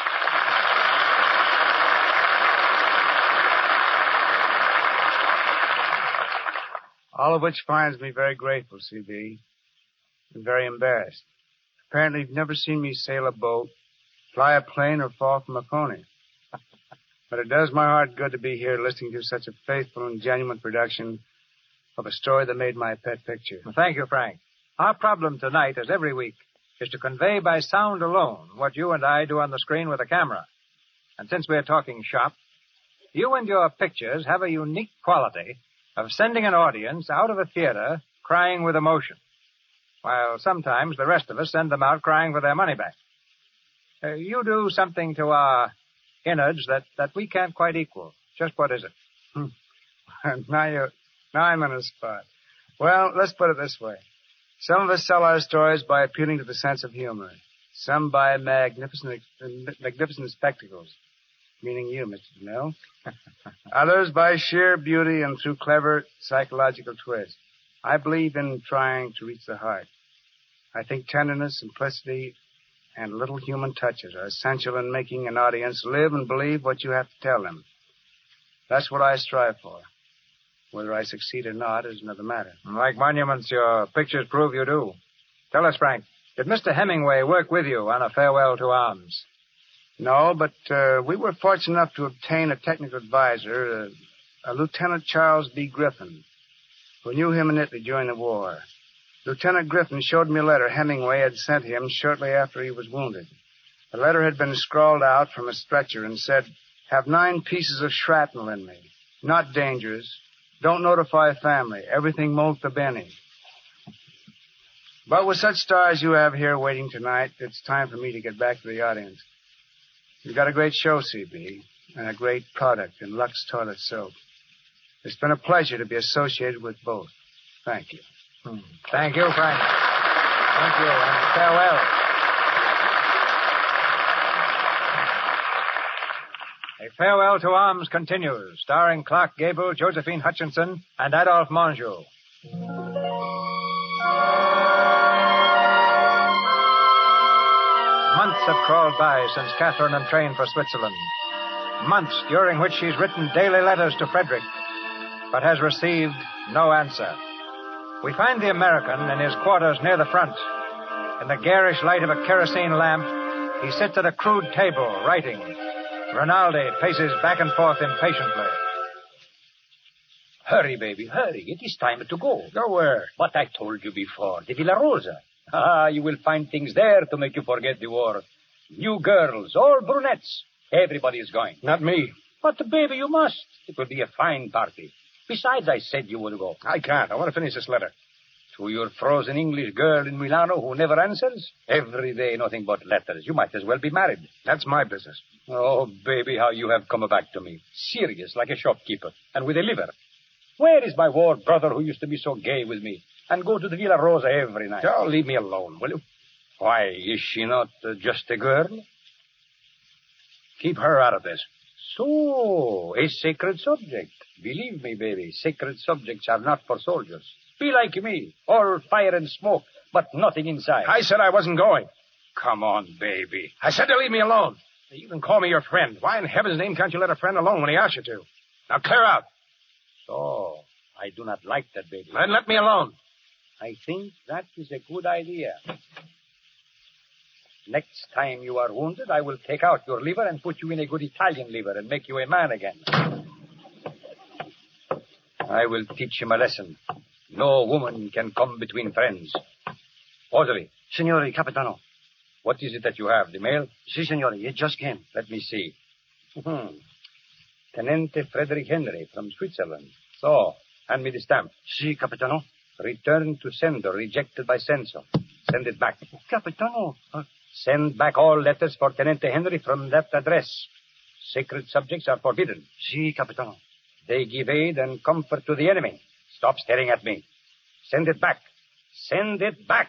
S16: All of which finds me very grateful, C B, and very embarrassed. Apparently you've never seen me sail a boat, fly a plane, or fall from a pony. But it does my heart good to be here listening to such a faithful and genuine production of a story that made my pet picture.
S2: Well, thank you, Frank. Our problem tonight, as every week, is to convey by sound alone what you and I do on the screen with a camera. And since we're talking shop, you and your pictures have a unique quality of sending an audience out of a theater crying with emotion, while sometimes the rest of us send them out crying for their money back. Uh, you do something to our innards that, that we can't quite equal. Just what is it?
S16: now, you, now I'm on the spot. Well, let's put it this way. Some of us sell our stories by appealing to the sense of humor. Some by magnificent, magnificent spectacles, meaning you, Mister DeMille. Others by sheer beauty and through clever psychological twists. I believe in trying to reach the heart. I think tenderness, simplicity, and little human touches are essential in making an audience live and believe what you have to tell them. That's what I strive for. Whether I succeed or not is another matter.
S2: Like monuments, your pictures prove you do. Tell us, Frank, did Mister Hemingway work with you on A Farewell to Arms?
S16: No, but uh, we were fortunate enough to obtain a technical advisor, uh, a Lieutenant Charles B. Griffin, who knew him in Italy during the war. Lieutenant Griffin showed me a letter Hemingway had sent him shortly after he was wounded. The letter had been scrawled out from a stretcher and said, "Have nine pieces of shrapnel in me. Not dangerous. Don't notify family. Everything molto bene." But with such stars you have here waiting tonight, it's time for me to get back to the audience. You've got a great show, C B, and a great product in Lux Toilet Soap. It's been a pleasure to be associated with both. Thank you.
S2: Hmm. Thank you, Frank. Thank you, and farewell. A Farewell to Arms continues, starring Clark Gable, Josephine Hutchinson, and Adolphe Menjou. Months have crawled by since Catherine entrained for Switzerland. Months during which she's written daily letters to Frederick, but has received no answer. We find the American in his quarters near the front. In the garish light of a kerosene lamp, he sits at a crude table, writing. Rinaldi paces back and forth impatiently.
S9: Hurry, baby, hurry. It is time to go.
S4: Go where?
S9: What I told you before, the Villa Rosa. Ah, you will find things there to make you forget the war. New girls, all brunettes. Everybody is going.
S4: Not me.
S9: But, baby, you must. It will be a fine party. Besides, I said you would go.
S4: I can't. I want to finish this letter.
S9: To your frozen English girl in Milano who never answers? Every day nothing but letters. You might as well be married.
S4: That's my business.
S9: Oh, baby, how you have come back to me. Serious, like a shopkeeper, and with a liver. Where is my war brother who used to be so gay with me and go to the Villa Rosa every night?
S4: Oh, leave me alone, will you?
S9: Why, is she not uh, just a girl?
S4: Keep her out of this.
S9: So, a sacred subject. Believe me, baby, sacred subjects are not for soldiers. Be like me, all fire and smoke, but nothing inside.
S4: I said I wasn't going.
S9: Come on, baby.
S4: I said to leave me alone. You can call me your friend. Why in heaven's name can't you let a friend alone when he asks you to? Now clear out.
S9: So, I do not like that, baby.
S4: Then let me alone.
S9: I think that is a good idea. Next time you are wounded, I will take out your liver and put you in a good Italian liver and make you a man again. I will teach him a lesson. No woman can come between friends. Orderly.
S5: Signore, Capitano.
S9: What is it that you have? The mail?
S5: Si, signore. It just came.
S9: Let me see. Hmm. Tenente Frederick Henry from Switzerland. So, hand me the stamp.
S5: Si, Capitano.
S9: Return to sender, rejected by censor. Send it back.
S5: Capitano. Uh...
S9: Send back all letters for Tenente Henry from that address. Sacred subjects are forbidden.
S5: Si, Capitano.
S9: They give aid and comfort to the enemy. Stop staring at me. Send it back. Send it back.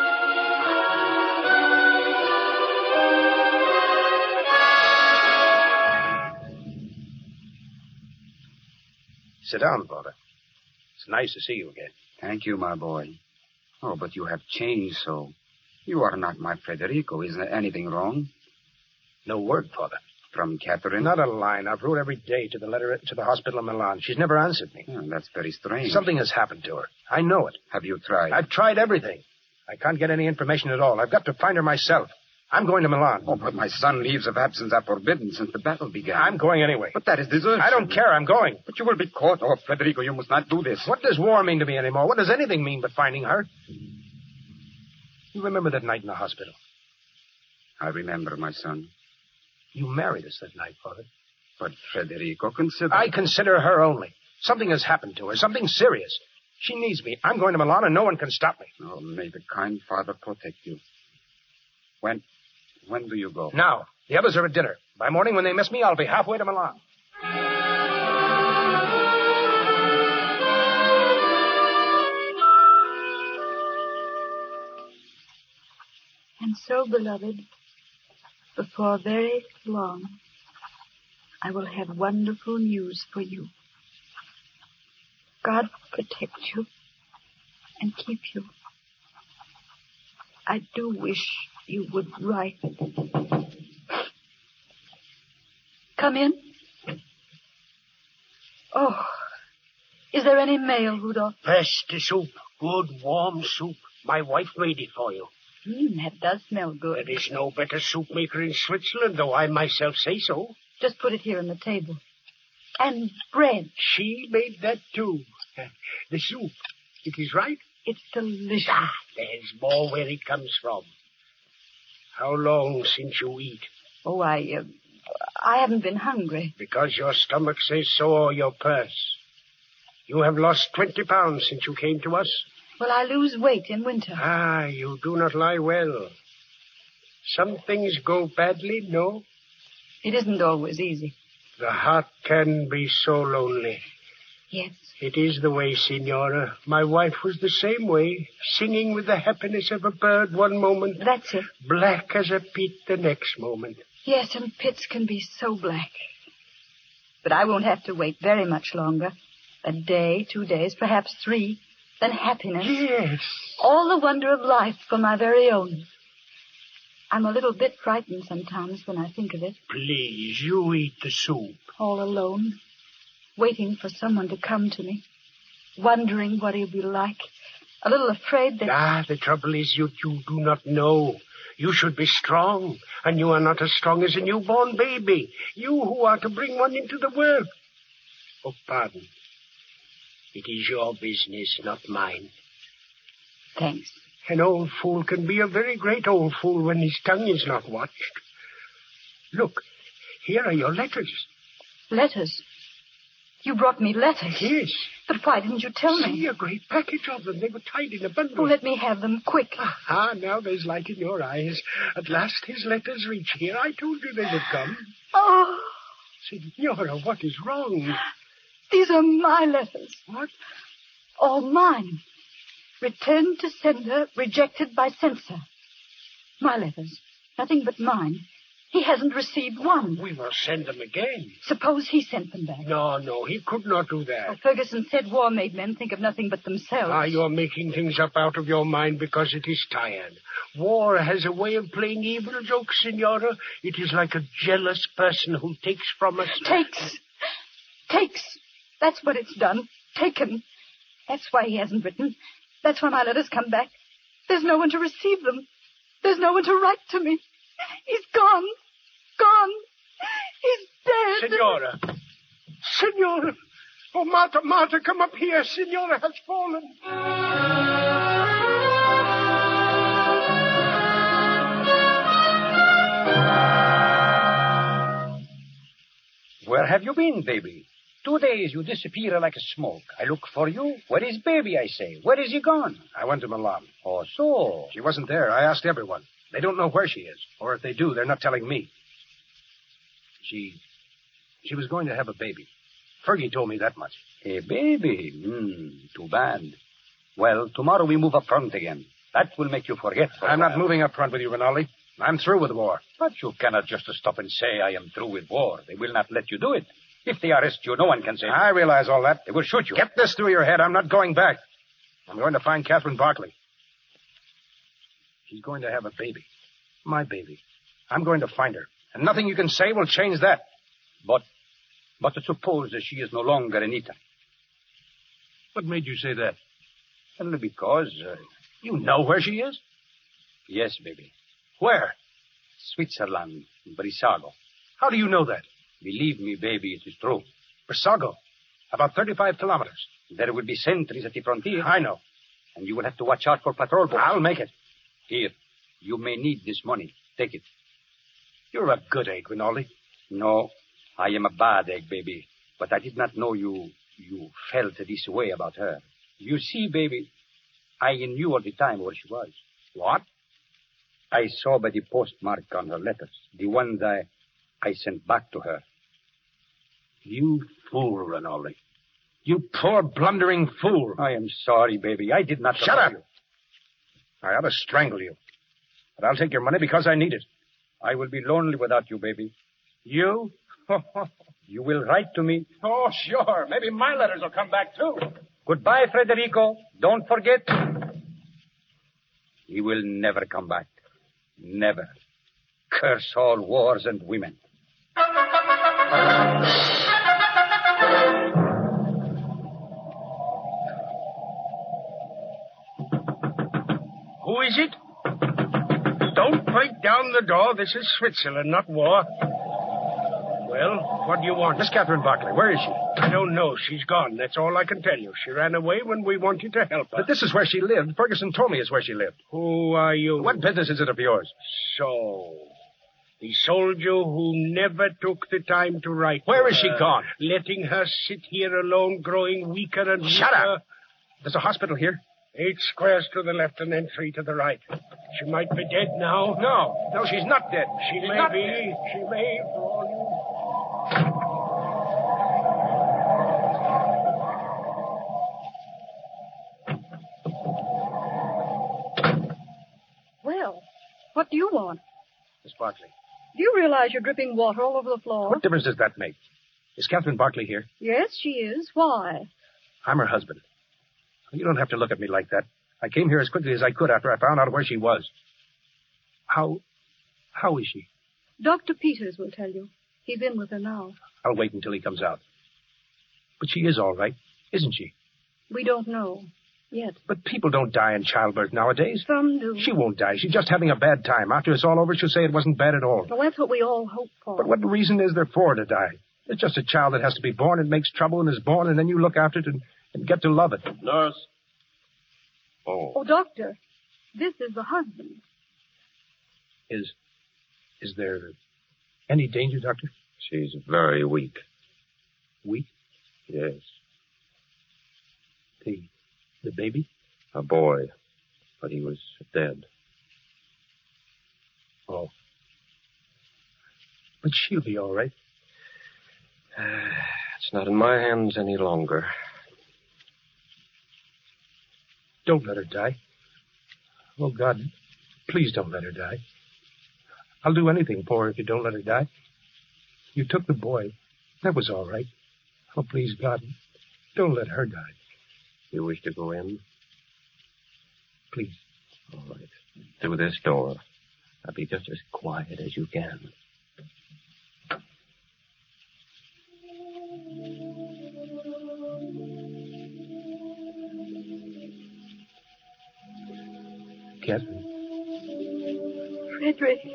S4: Sit down, Father. It's nice to see you again.
S10: Thank you, my boy. Oh, but you have changed so. You are not my Federico. Isn't there anything wrong?
S4: No word, Father.
S10: From Catherine?
S4: Not a line. I've wrote every day to the letter to the hospital in Milan. She's never answered me.
S10: Oh, that's very strange.
S4: Something has happened to her. I know it.
S10: Have you tried?
S4: I've tried everything. I can't get any information at all. I've got to find her myself. I'm going to Milan.
S10: Oh, but my son, leaves of absence are forbidden since the battle began.
S4: I'm going anyway.
S10: But that is desertion.
S4: I don't care. I'm going.
S10: But you will be caught. Oh, Federico, you must not do this.
S4: What does war mean to me anymore? What does anything mean but finding her? You remember that night in the hospital?
S10: I remember, my son.
S4: You married us that night, Father.
S10: But Federico considered...
S4: I consider her only. Something has happened to her, something serious. She needs me. I'm going to Milan, and no one can stop me.
S10: Oh, may the kind Father protect you. When... When do you go?
S4: Now. The others are at dinner. By morning, when they miss me, I'll be halfway to Milan.
S7: And so, beloved, before very long, I will have wonderful news for you. God protect you and keep you. I do wish you would write. Come in. Oh, is there any mail, Rudolph?
S17: Fresh the soup. Good, warm soup. My wife made it for you.
S7: Mm, that does smell good.
S17: There is no better soup maker in Switzerland, though I myself say so.
S7: Just put it here on the table. And bread.
S17: She made that, too. The soup. It is right?
S7: It's delicious.
S17: Ah, there's more where it comes from. How long since you eat?
S7: Oh, I, uh, I haven't been hungry.
S17: Because your stomach says so, or your purse. You have lost twenty pounds since you came to us.
S7: Well, I lose weight in winter.
S17: Ah, you do not lie well. Some things go badly, no?
S7: It isn't always easy.
S17: The heart can be so lonely.
S7: Yes.
S17: It is the way, Signora. My wife was the same way, singing with the happiness of a bird one moment.
S7: That's it.
S17: Black as a pit the next moment.
S7: Yes, and pits can be so black. But I won't have to wait very much longer. A day, two days, perhaps three. Then happiness.
S17: Yes.
S7: All the wonder of life for my very own. I'm a little bit frightened sometimes when I think of it.
S17: Please, you eat the soup.
S7: All alone. Waiting for someone to come to me. Wondering what he'll be like. A little afraid that...
S17: Ah, the trouble is you, you do not know. You should be strong. And you are not as strong as a newborn baby. You who are to bring one into the world. Oh, pardon. It is your business, not mine.
S7: Thanks.
S17: An old fool can be a very great old fool when his tongue is not watched. Look, here are your letters.
S7: Letters? You brought me letters?
S17: Yes.
S7: But why didn't you tell
S17: See,
S7: me?
S17: See, a great package of them. They were tied in a bundle.
S7: Oh, let me have them, quick.
S17: Ah, now there's light in your eyes. At last his letters reach here. I told you they would come.
S7: Oh.
S17: Signora, what is wrong?
S7: These are my letters.
S17: What?
S7: All mine. Returned to sender, rejected by censor. My letters. Nothing but mine. He hasn't received one.
S17: We will send them again.
S7: Suppose he sent them back.
S17: No, no, he could not do that.
S7: Oh, Ferguson said war made men think of nothing but themselves.
S17: Ah, you're making things up out of your mind because it is tired. War has a way of playing evil jokes, Signora. It is like a jealous person who takes from us...
S7: Takes. Takes. That's what it's done. Taken. That's why he hasn't written. That's why my letters come back. There's no one to receive them. There's no one to write to me. He's gone. Gone. He's dead.
S17: Signora. Signora. Oh, Marta, Marta, come up here. Signora has fallen.
S9: Where have you been, baby? Two days you disappear like a smoke. I look for you. Where is baby, I say? Where is he gone?
S4: I went to Milan.
S9: Oh, so?
S4: She wasn't there. I asked everyone. They don't know where she is. Or if they do, they're not telling me. She... She was going to have a baby. Fergie told me that much.
S9: A baby? Hmm, too bad. Well, tomorrow we move up front again. That will make you forget for
S4: I'm
S9: a
S4: not
S9: while.
S4: moving up front with you, Rinaldi. I'm through with the war.
S9: But you cannot just stop and say, I am through with war. They will not let you do it. If they arrest you, no one can say...
S4: I realize all that.
S9: They will shoot you.
S4: Get this through your head. I'm not going back. I'm going to find Catherine Barkley. She's going to have a baby. My baby. I'm going to find her. And nothing you can say will change that.
S9: But, but suppose that she is no longer Anita.
S4: What made you say that?
S9: Only because... Uh,
S4: you know where she is?
S9: Yes, baby.
S4: Where?
S9: Switzerland, Brissago.
S4: How do you know that?
S9: Believe me, baby, it is true.
S4: Brissago? About thirty-five kilometers.
S9: There will be sentries at the frontier.
S4: I know.
S9: And you will have to watch out for patrol boats.
S4: I'll make it.
S9: Here, you may need this money. Take it.
S4: You're a good egg, Rinaldi.
S9: No, I am a bad egg, baby. But I did not know you you felt this way about her. You see, baby, I knew all the time where she was.
S4: What?
S9: I saw by the postmark on her letters, the ones I, I sent back to her.
S4: You fool, Rinaldi. You poor, blundering fool.
S9: I am sorry, baby. I did not...
S4: Shut up!
S9: You.
S4: I ought to strangle you. But I'll take your money because I need it.
S9: I will be lonely without you, baby.
S4: You?
S9: You will write to me.
S4: Oh, sure. Maybe my letters will come back, too.
S9: Goodbye, Federico. Don't forget. He will never come back. Never. Curse all wars and women.
S17: Who is it? Don't break down the door. This is Switzerland, not war. Well, what do you want?
S4: Miss Catherine Barclay, where is she?
S17: I don't know. She's gone. That's all I can tell you. She ran away when we wanted to help her.
S4: But this is where she lived. Ferguson told me it's where she lived.
S17: Who are you?
S4: What business is it of yours?
S17: So, the soldier who never took the time to write.
S4: Where
S17: to
S4: is she
S17: her,
S4: gone?
S17: Letting her sit here alone, growing weaker and weaker.
S4: Shut up! There's a hospital here.
S17: Eight squares to the left and then three to the right. She might be dead now.
S4: No, no, she's not dead.
S17: She
S4: she's
S17: may
S4: not
S17: be.
S4: Dead.
S17: She may, for all you...
S8: Well, what do you want?
S4: Miss Barclay.
S8: Do you realize you're dripping water all over the floor?
S4: What difference does that make? Is Catherine Barclay here?
S8: Yes, she is. Why?
S4: I'm her husband. You don't have to look at me like that. I came here as quickly as I could after I found out where she was. How... how is she?
S8: Doctor Peters will tell you. He's in with her now.
S4: I'll wait until he comes out. But she is all right, isn't she?
S8: We don't know. Yet.
S4: But people don't die in childbirth nowadays.
S8: Some do.
S4: She won't die. She's just having a bad time. After it's all over, she'll say it wasn't bad at all.
S8: Well, that's what we all hope for.
S4: But what reason is there for her to die? It's just a child that has to be born and makes trouble and is born, and then you look after it and, and get to love it.
S12: Nurse. Oh.
S8: Oh, doctor, this is the husband.
S4: Is, is there any danger, doctor?
S12: She's very weak.
S4: Weak?
S12: Yes.
S4: The, the baby?
S12: A boy, but he was dead.
S4: Oh. But she'll be all right.
S12: It's not in my hands any longer.
S4: Don't let her die. Oh, God, please don't let her die. I'll do anything for her if you don't let her die. You took the boy. That was all right. Oh, please, God, don't let her die.
S12: You wish to go in?
S4: Please.
S12: All right. Through this door. Now be just as quiet as you can.
S4: Catherine.
S8: Frederick.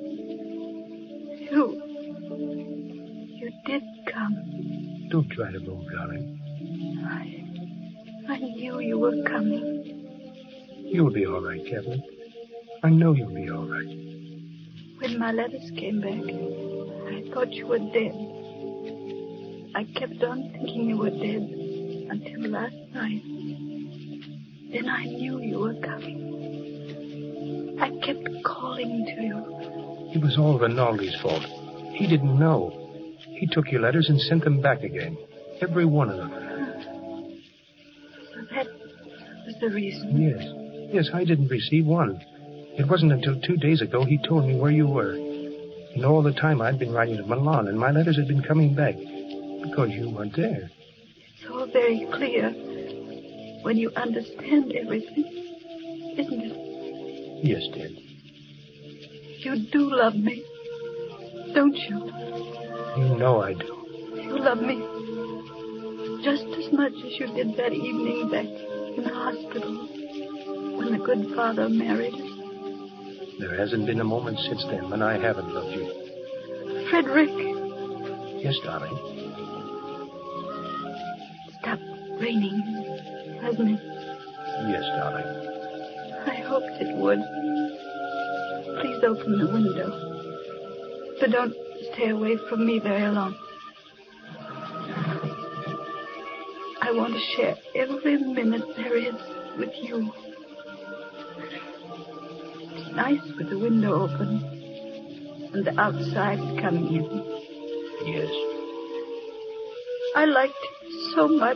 S8: You. You did come.
S4: Don't try to move, darling.
S8: I, I knew you were coming.
S4: You'll be all right, Catherine. I know you'll be all right.
S8: When my letters came back, I thought you were dead. I kept on thinking you were dead until last night. Then I knew you were coming. I kept calling to you.
S4: It was all Rinaldi's fault. He didn't know. He took your letters and sent them back again. Every one of them.
S8: So that was the reason.
S4: Yes. Yes, I didn't receive one. It wasn't until two days ago he told me where you were. And all the time I'd been writing to Milan, and my letters had been coming back. Because you weren't there.
S8: It's all very clear when you understand everything, isn't it?
S4: Yes, dear.
S8: You do love me, don't you?
S4: You know I do.
S8: You love me just as much as you did that evening back in the hospital when the good father married us.
S4: There hasn't been a moment since then when I haven't loved you.
S8: Frederick.
S4: Yes, darling.
S8: Stopped raining, hasn't it?
S4: Yes, darling.
S8: I hoped it would. Please open the window. But don't stay away from me very long. I want to share every minute there is with you. It's nice with the window open and the outside coming in.
S4: Yes.
S8: I liked it so much.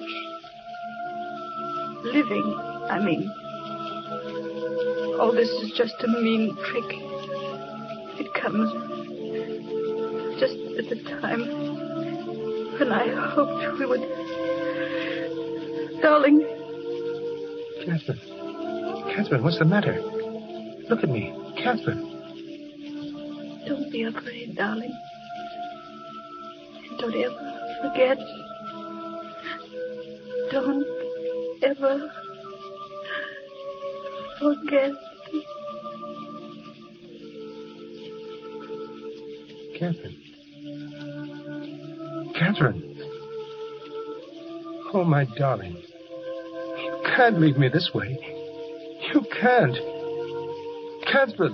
S8: Living, I mean. Oh, this is just a mean trick. It comes just at the time when I hoped we would... Darling.
S4: Catherine. Catherine, what's the matter? Look at me. Catherine.
S8: Don't be afraid, darling. And don't ever forget. Don't ever forget.
S4: Catherine. Catherine. Oh, my darling. You can't leave me this way. You can't. Catherine.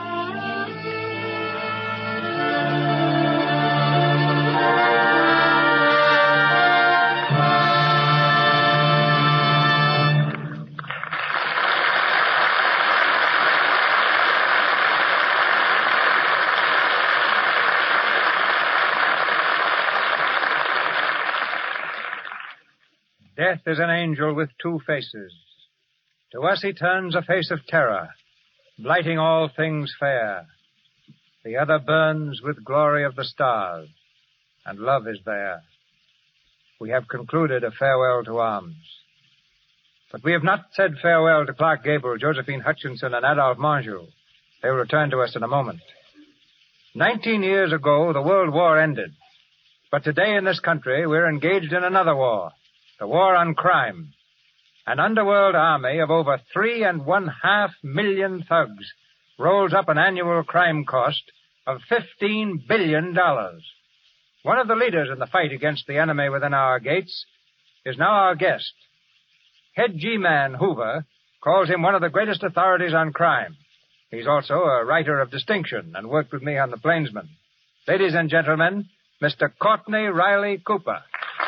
S2: Death is an angel with two faces. To us he turns a face of terror, blighting all things fair. The other burns with glory of the stars, and love is there. We have concluded a farewell to arms. But we have not said farewell to Clark Gable, Josephine Hutchinson, and Adolphe Manjou. They will return to us in a moment. Nineteen years ago, the World War ended. But today in this country, we're engaged in another war. The war on crime. An underworld army of over three and one half million thugs rolls up an annual crime cost of fifteen billion dollars. One of the leaders in the fight against the enemy within our gates is now our guest. Head G-Man Hoover calls him one of the greatest authorities on crime. He's also a writer of distinction and worked with me on The Plainsman. Ladies and gentlemen, Mister Courtney Riley Cooper.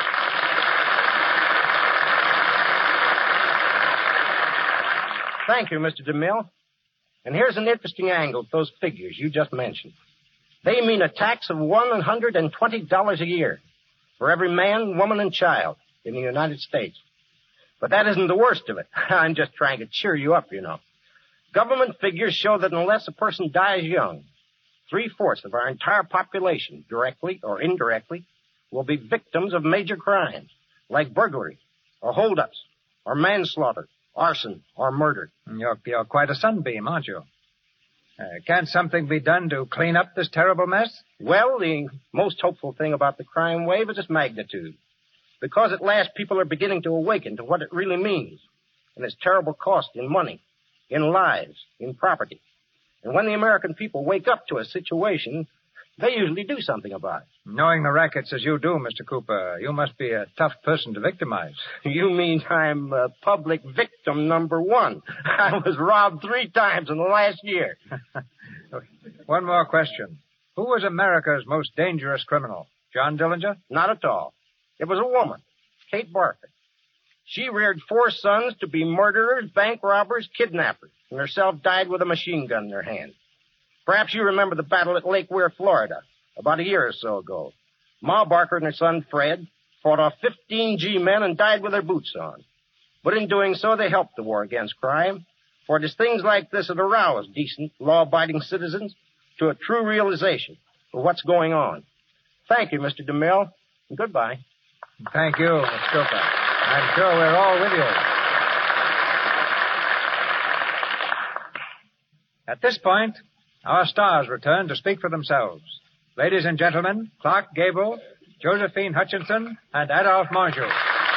S18: Thank you, Mister DeMille. And here's an interesting angle to those figures you just mentioned. They mean a tax of one hundred twenty dollars a year for every man, woman, and child in the United States. But that isn't the worst of it. I'm just trying to cheer you up, you know. Government figures show that unless a person dies young, three-fourths of our entire population, directly or indirectly, will be victims of major crimes, like burglary, or holdups, or manslaughter, arson, or murder.
S2: You're, you're quite a sunbeam, aren't you? Uh, can't something be done to clean up this terrible mess?
S18: Well, the most hopeful thing about the crime wave is its magnitude. Because at last people are beginning to awaken to what it really means, and its terrible cost in money, in lives, in property. And when the American people wake up to a situation, they usually do something about it.
S2: Knowing the rackets as you do, Mister Cooper, you must be a tough person to victimize.
S18: You mean I'm uh, public victim number one? I was robbed three times in the last year.
S2: One more question. Who was America's most dangerous criminal? John Dillinger?
S18: Not at all. It was a woman, Kate Barker. She reared four sons to be murderers, bank robbers, kidnappers, and herself died with a machine gun in her hand. Perhaps you remember the battle at Lake Weir, Florida, about a year or so ago. Ma Barker and her son, Fred, fought off fifteen G-men and died with their boots on. But in doing so, they helped the war against crime, for it is things like this that arouse decent, law-abiding citizens to a true realization of what's going on. Thank you, Mister DeMille, and goodbye.
S2: Thank you, Mister Cooper. I'm sure we're all with you. At this point, our stars return to speak for themselves. Ladies and gentlemen, Clark Gable, Josephine Hutchinson, and Adolphe Manjou.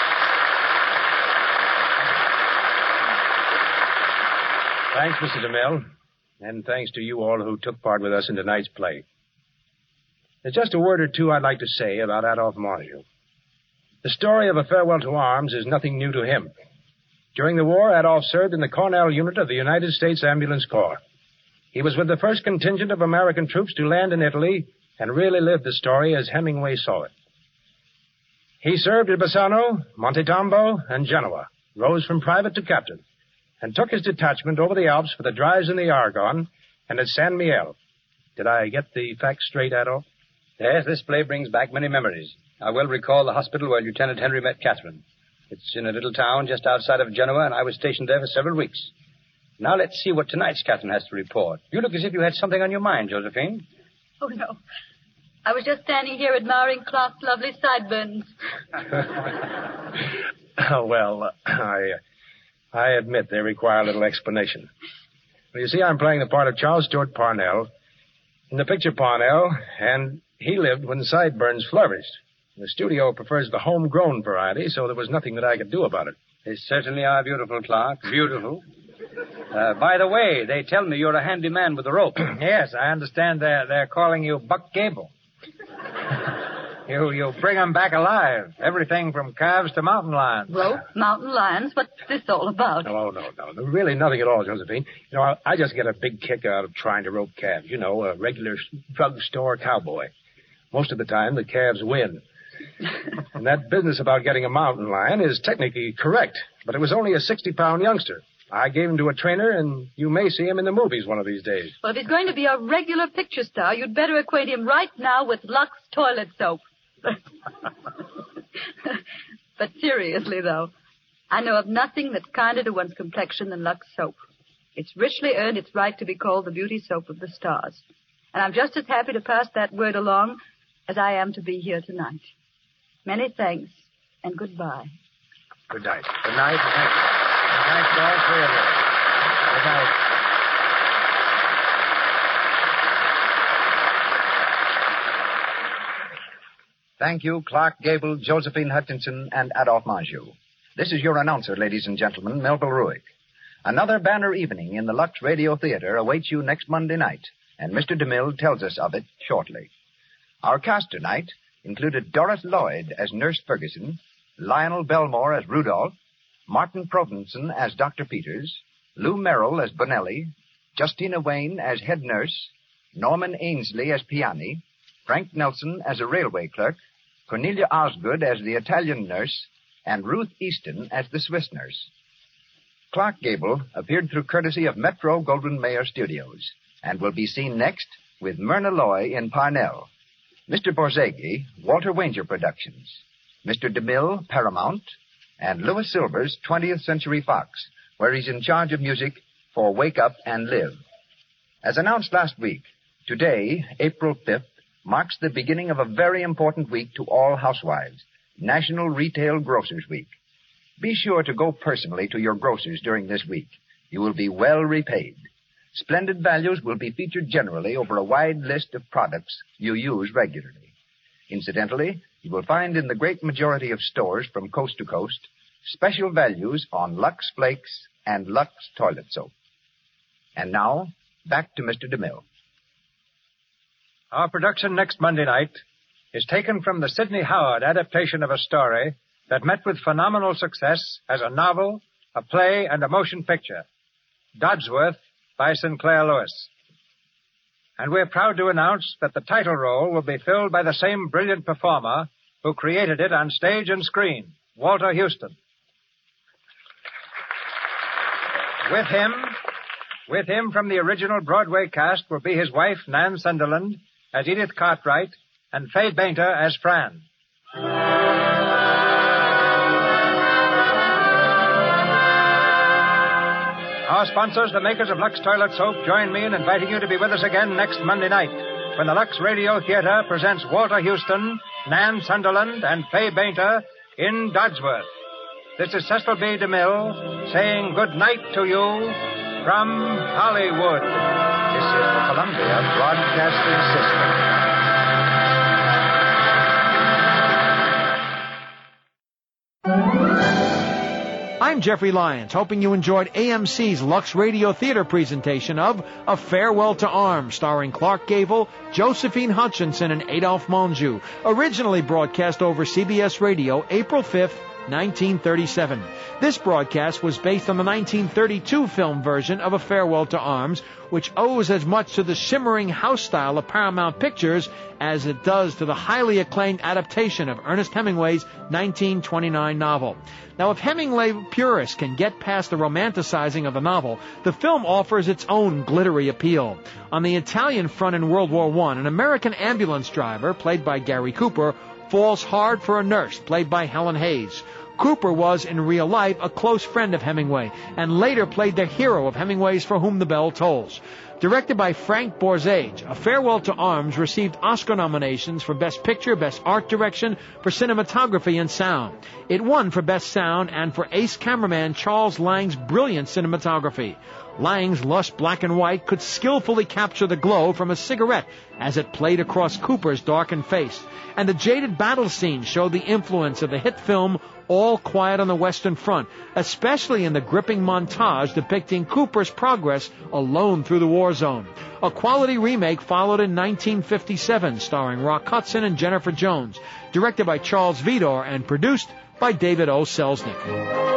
S4: Thanks, Mister DeMille, and thanks to you all who took part with us in tonight's play. There's just a word or two I'd like to say about Adolphe Manjou. The story of A Farewell to Arms is nothing new to him. During the war, Adolf served in the Cornell unit of the United States Ambulance Corps. He was with the first contingent of American troops to land in Italy and really lived the story as Hemingway saw it. He served at Bassano, Montetombo, and Genoa, rose from private to captain, and took his detachment over the Alps for the drives in the Argonne and at San Miel. Did I get the facts straight, Adolf?
S9: Yes, this play brings back many memories. I well recall the hospital where Lieutenant Henry met Catherine. It's in a little town just outside of Genoa, and I was stationed there for several weeks. Now let's see what tonight's Catherine has to report. You look as if you had something on your mind, Josephine.
S7: Oh, no. I was just standing here admiring Clark's lovely sideburns.
S4: Oh, well, uh, I, uh, I admit they require a little explanation. Well, you see, I'm playing the part of Charles Stewart Parnell in the picture Parnell, and he lived when sideburns flourished. The studio prefers the homegrown variety, so there was nothing that I could do about it.
S9: They certainly are beautiful, Clark. Beautiful. Uh, by the way, they tell me you're a handy man with a rope.
S2: Yes, I understand they're, they're calling you Buck Gable. You you bring 'em back alive. Everything from calves to mountain lions.
S7: Rope, mountain lions, what's this all about?
S4: No, no, no, no. Really nothing at all, Josephine. You know, I, I just get a big kick out of trying to rope calves. You know, a regular drugstore cowboy. Most of the time, the calves win. And that business about getting a mountain lion is technically correct, but it was only a sixty-pound youngster. I gave him to a trainer, and you may see him in the movies one of these days.
S7: Well, if he's going to be a regular picture star, you'd better acquaint him right now with Lux toilet soap. But seriously, though, I know of nothing that's kinder to one's complexion than Lux soap. It's richly earned its right to be called the beauty soap of the stars. And I'm just as happy to pass that word along as I am to be here tonight. Many thanks, and goodbye.
S4: Good night.
S2: Good night. Good night to all three of you. Good night.
S1: Thank you, Clark Gable, Josephine Hutchinson, and Adolphe Manjou. This is your announcer, ladies and gentlemen, Melville Ruick. Another banner evening in the Lux Radio Theater awaits you next Monday night, and Mister DeMille tells us of it shortly. Our cast tonight included Doris Lloyd as Nurse Ferguson, Lionel Belmore as Rudolph, Martin Provenson as Doctor Peters, Lou Merrill as Bonelli, Justina Wayne as head nurse, Norman Ainsley as Piani, Frank Nelson as a railway clerk, Cornelia Osgood as the Italian nurse, and Ruth Easton as the Swiss nurse. Clark Gable appeared through courtesy of Metro Goldwyn Mayer Studios and will be seen next with Myrna Loy in Parnell. Mister Borzage, Walter Wanger Productions. Mister DeMille, Paramount. And Louis Silvers, twentieth Century Fox, where he's in charge of music for Wake Up and Live. As announced last week, today, April fifth, marks the beginning of a very important week to all housewives, National Retail Grocers Week. Be sure to go personally to your grocers during this week. You will be well repaid. Splendid values will be featured generally over a wide list of products you use regularly. Incidentally, you will find in the great majority of stores from coast to coast special values on Lux Flakes and Lux Toilet Soap. And now, back to Mister DeMille.
S2: Our production next Monday night is taken from the Sidney Howard adaptation of a story that met with phenomenal success as a novel, a play, and a motion picture, Dodsworth by Sinclair Lewis. And we're proud to announce that the title role will be filled by the same brilliant performer who created it on stage and screen, Walter Huston. With him, with him from the original Broadway cast will be his wife, Nan Sunderland, as Edith Cartwright, and Fay Bainter as Fran. Our sponsors, the makers of Lux Toilet Soap, join me in inviting you to be with us again next Monday night when the Lux Radio Theater presents Walter Huston, Nan Sunderland, and Fay Bainter in Dodsworth. This is Cecil B. DeMille saying good night to you from Hollywood.
S1: This is the Columbia Broadcasting System.
S19: I'm Jeffrey Lyons, hoping you enjoyed A M C's Lux Radio Theater presentation of A Farewell to Arms, starring Clark Gable, Josephine Hutchinson, and Adolphe Manjou, originally broadcast over C B S Radio April fifth, nineteen thirty-seven. This broadcast was based on the nineteen thirty-two film version of A Farewell to Arms, which owes as much to the shimmering house style of Paramount Pictures as it does to the highly acclaimed adaptation of Ernest Hemingway's nineteen twenty-nine novel. Now, if Hemingway purists can get past the romanticizing of the novel, the film offers its own glittery appeal. On the Italian front in World War One, an American ambulance driver, played by Gary Cooper, falls hard for a nurse, played by Helen Hayes. Cooper was, in real life, a close friend of Hemingway, and later played the hero of Hemingway's For Whom the Bell Tolls. Directed by Frank Borzage, A Farewell to Arms received Oscar nominations for Best Picture, Best Art Direction, for Cinematography and Sound. It won for Best Sound and for ace cameraman Charles Lang's brilliant cinematography. Lang's lush black and white could skillfully capture the glow from a cigarette as it played across Cooper's darkened face. And the jaded battle scenes showed the influence of the hit film All Quiet on the Western Front, especially in the gripping montage depicting Cooper's progress alone through the war zone. A quality remake followed in nineteen fifty-seven, starring Rock Hudson and Jennifer Jones, directed by Charles Vidor and produced by David O. Selznick.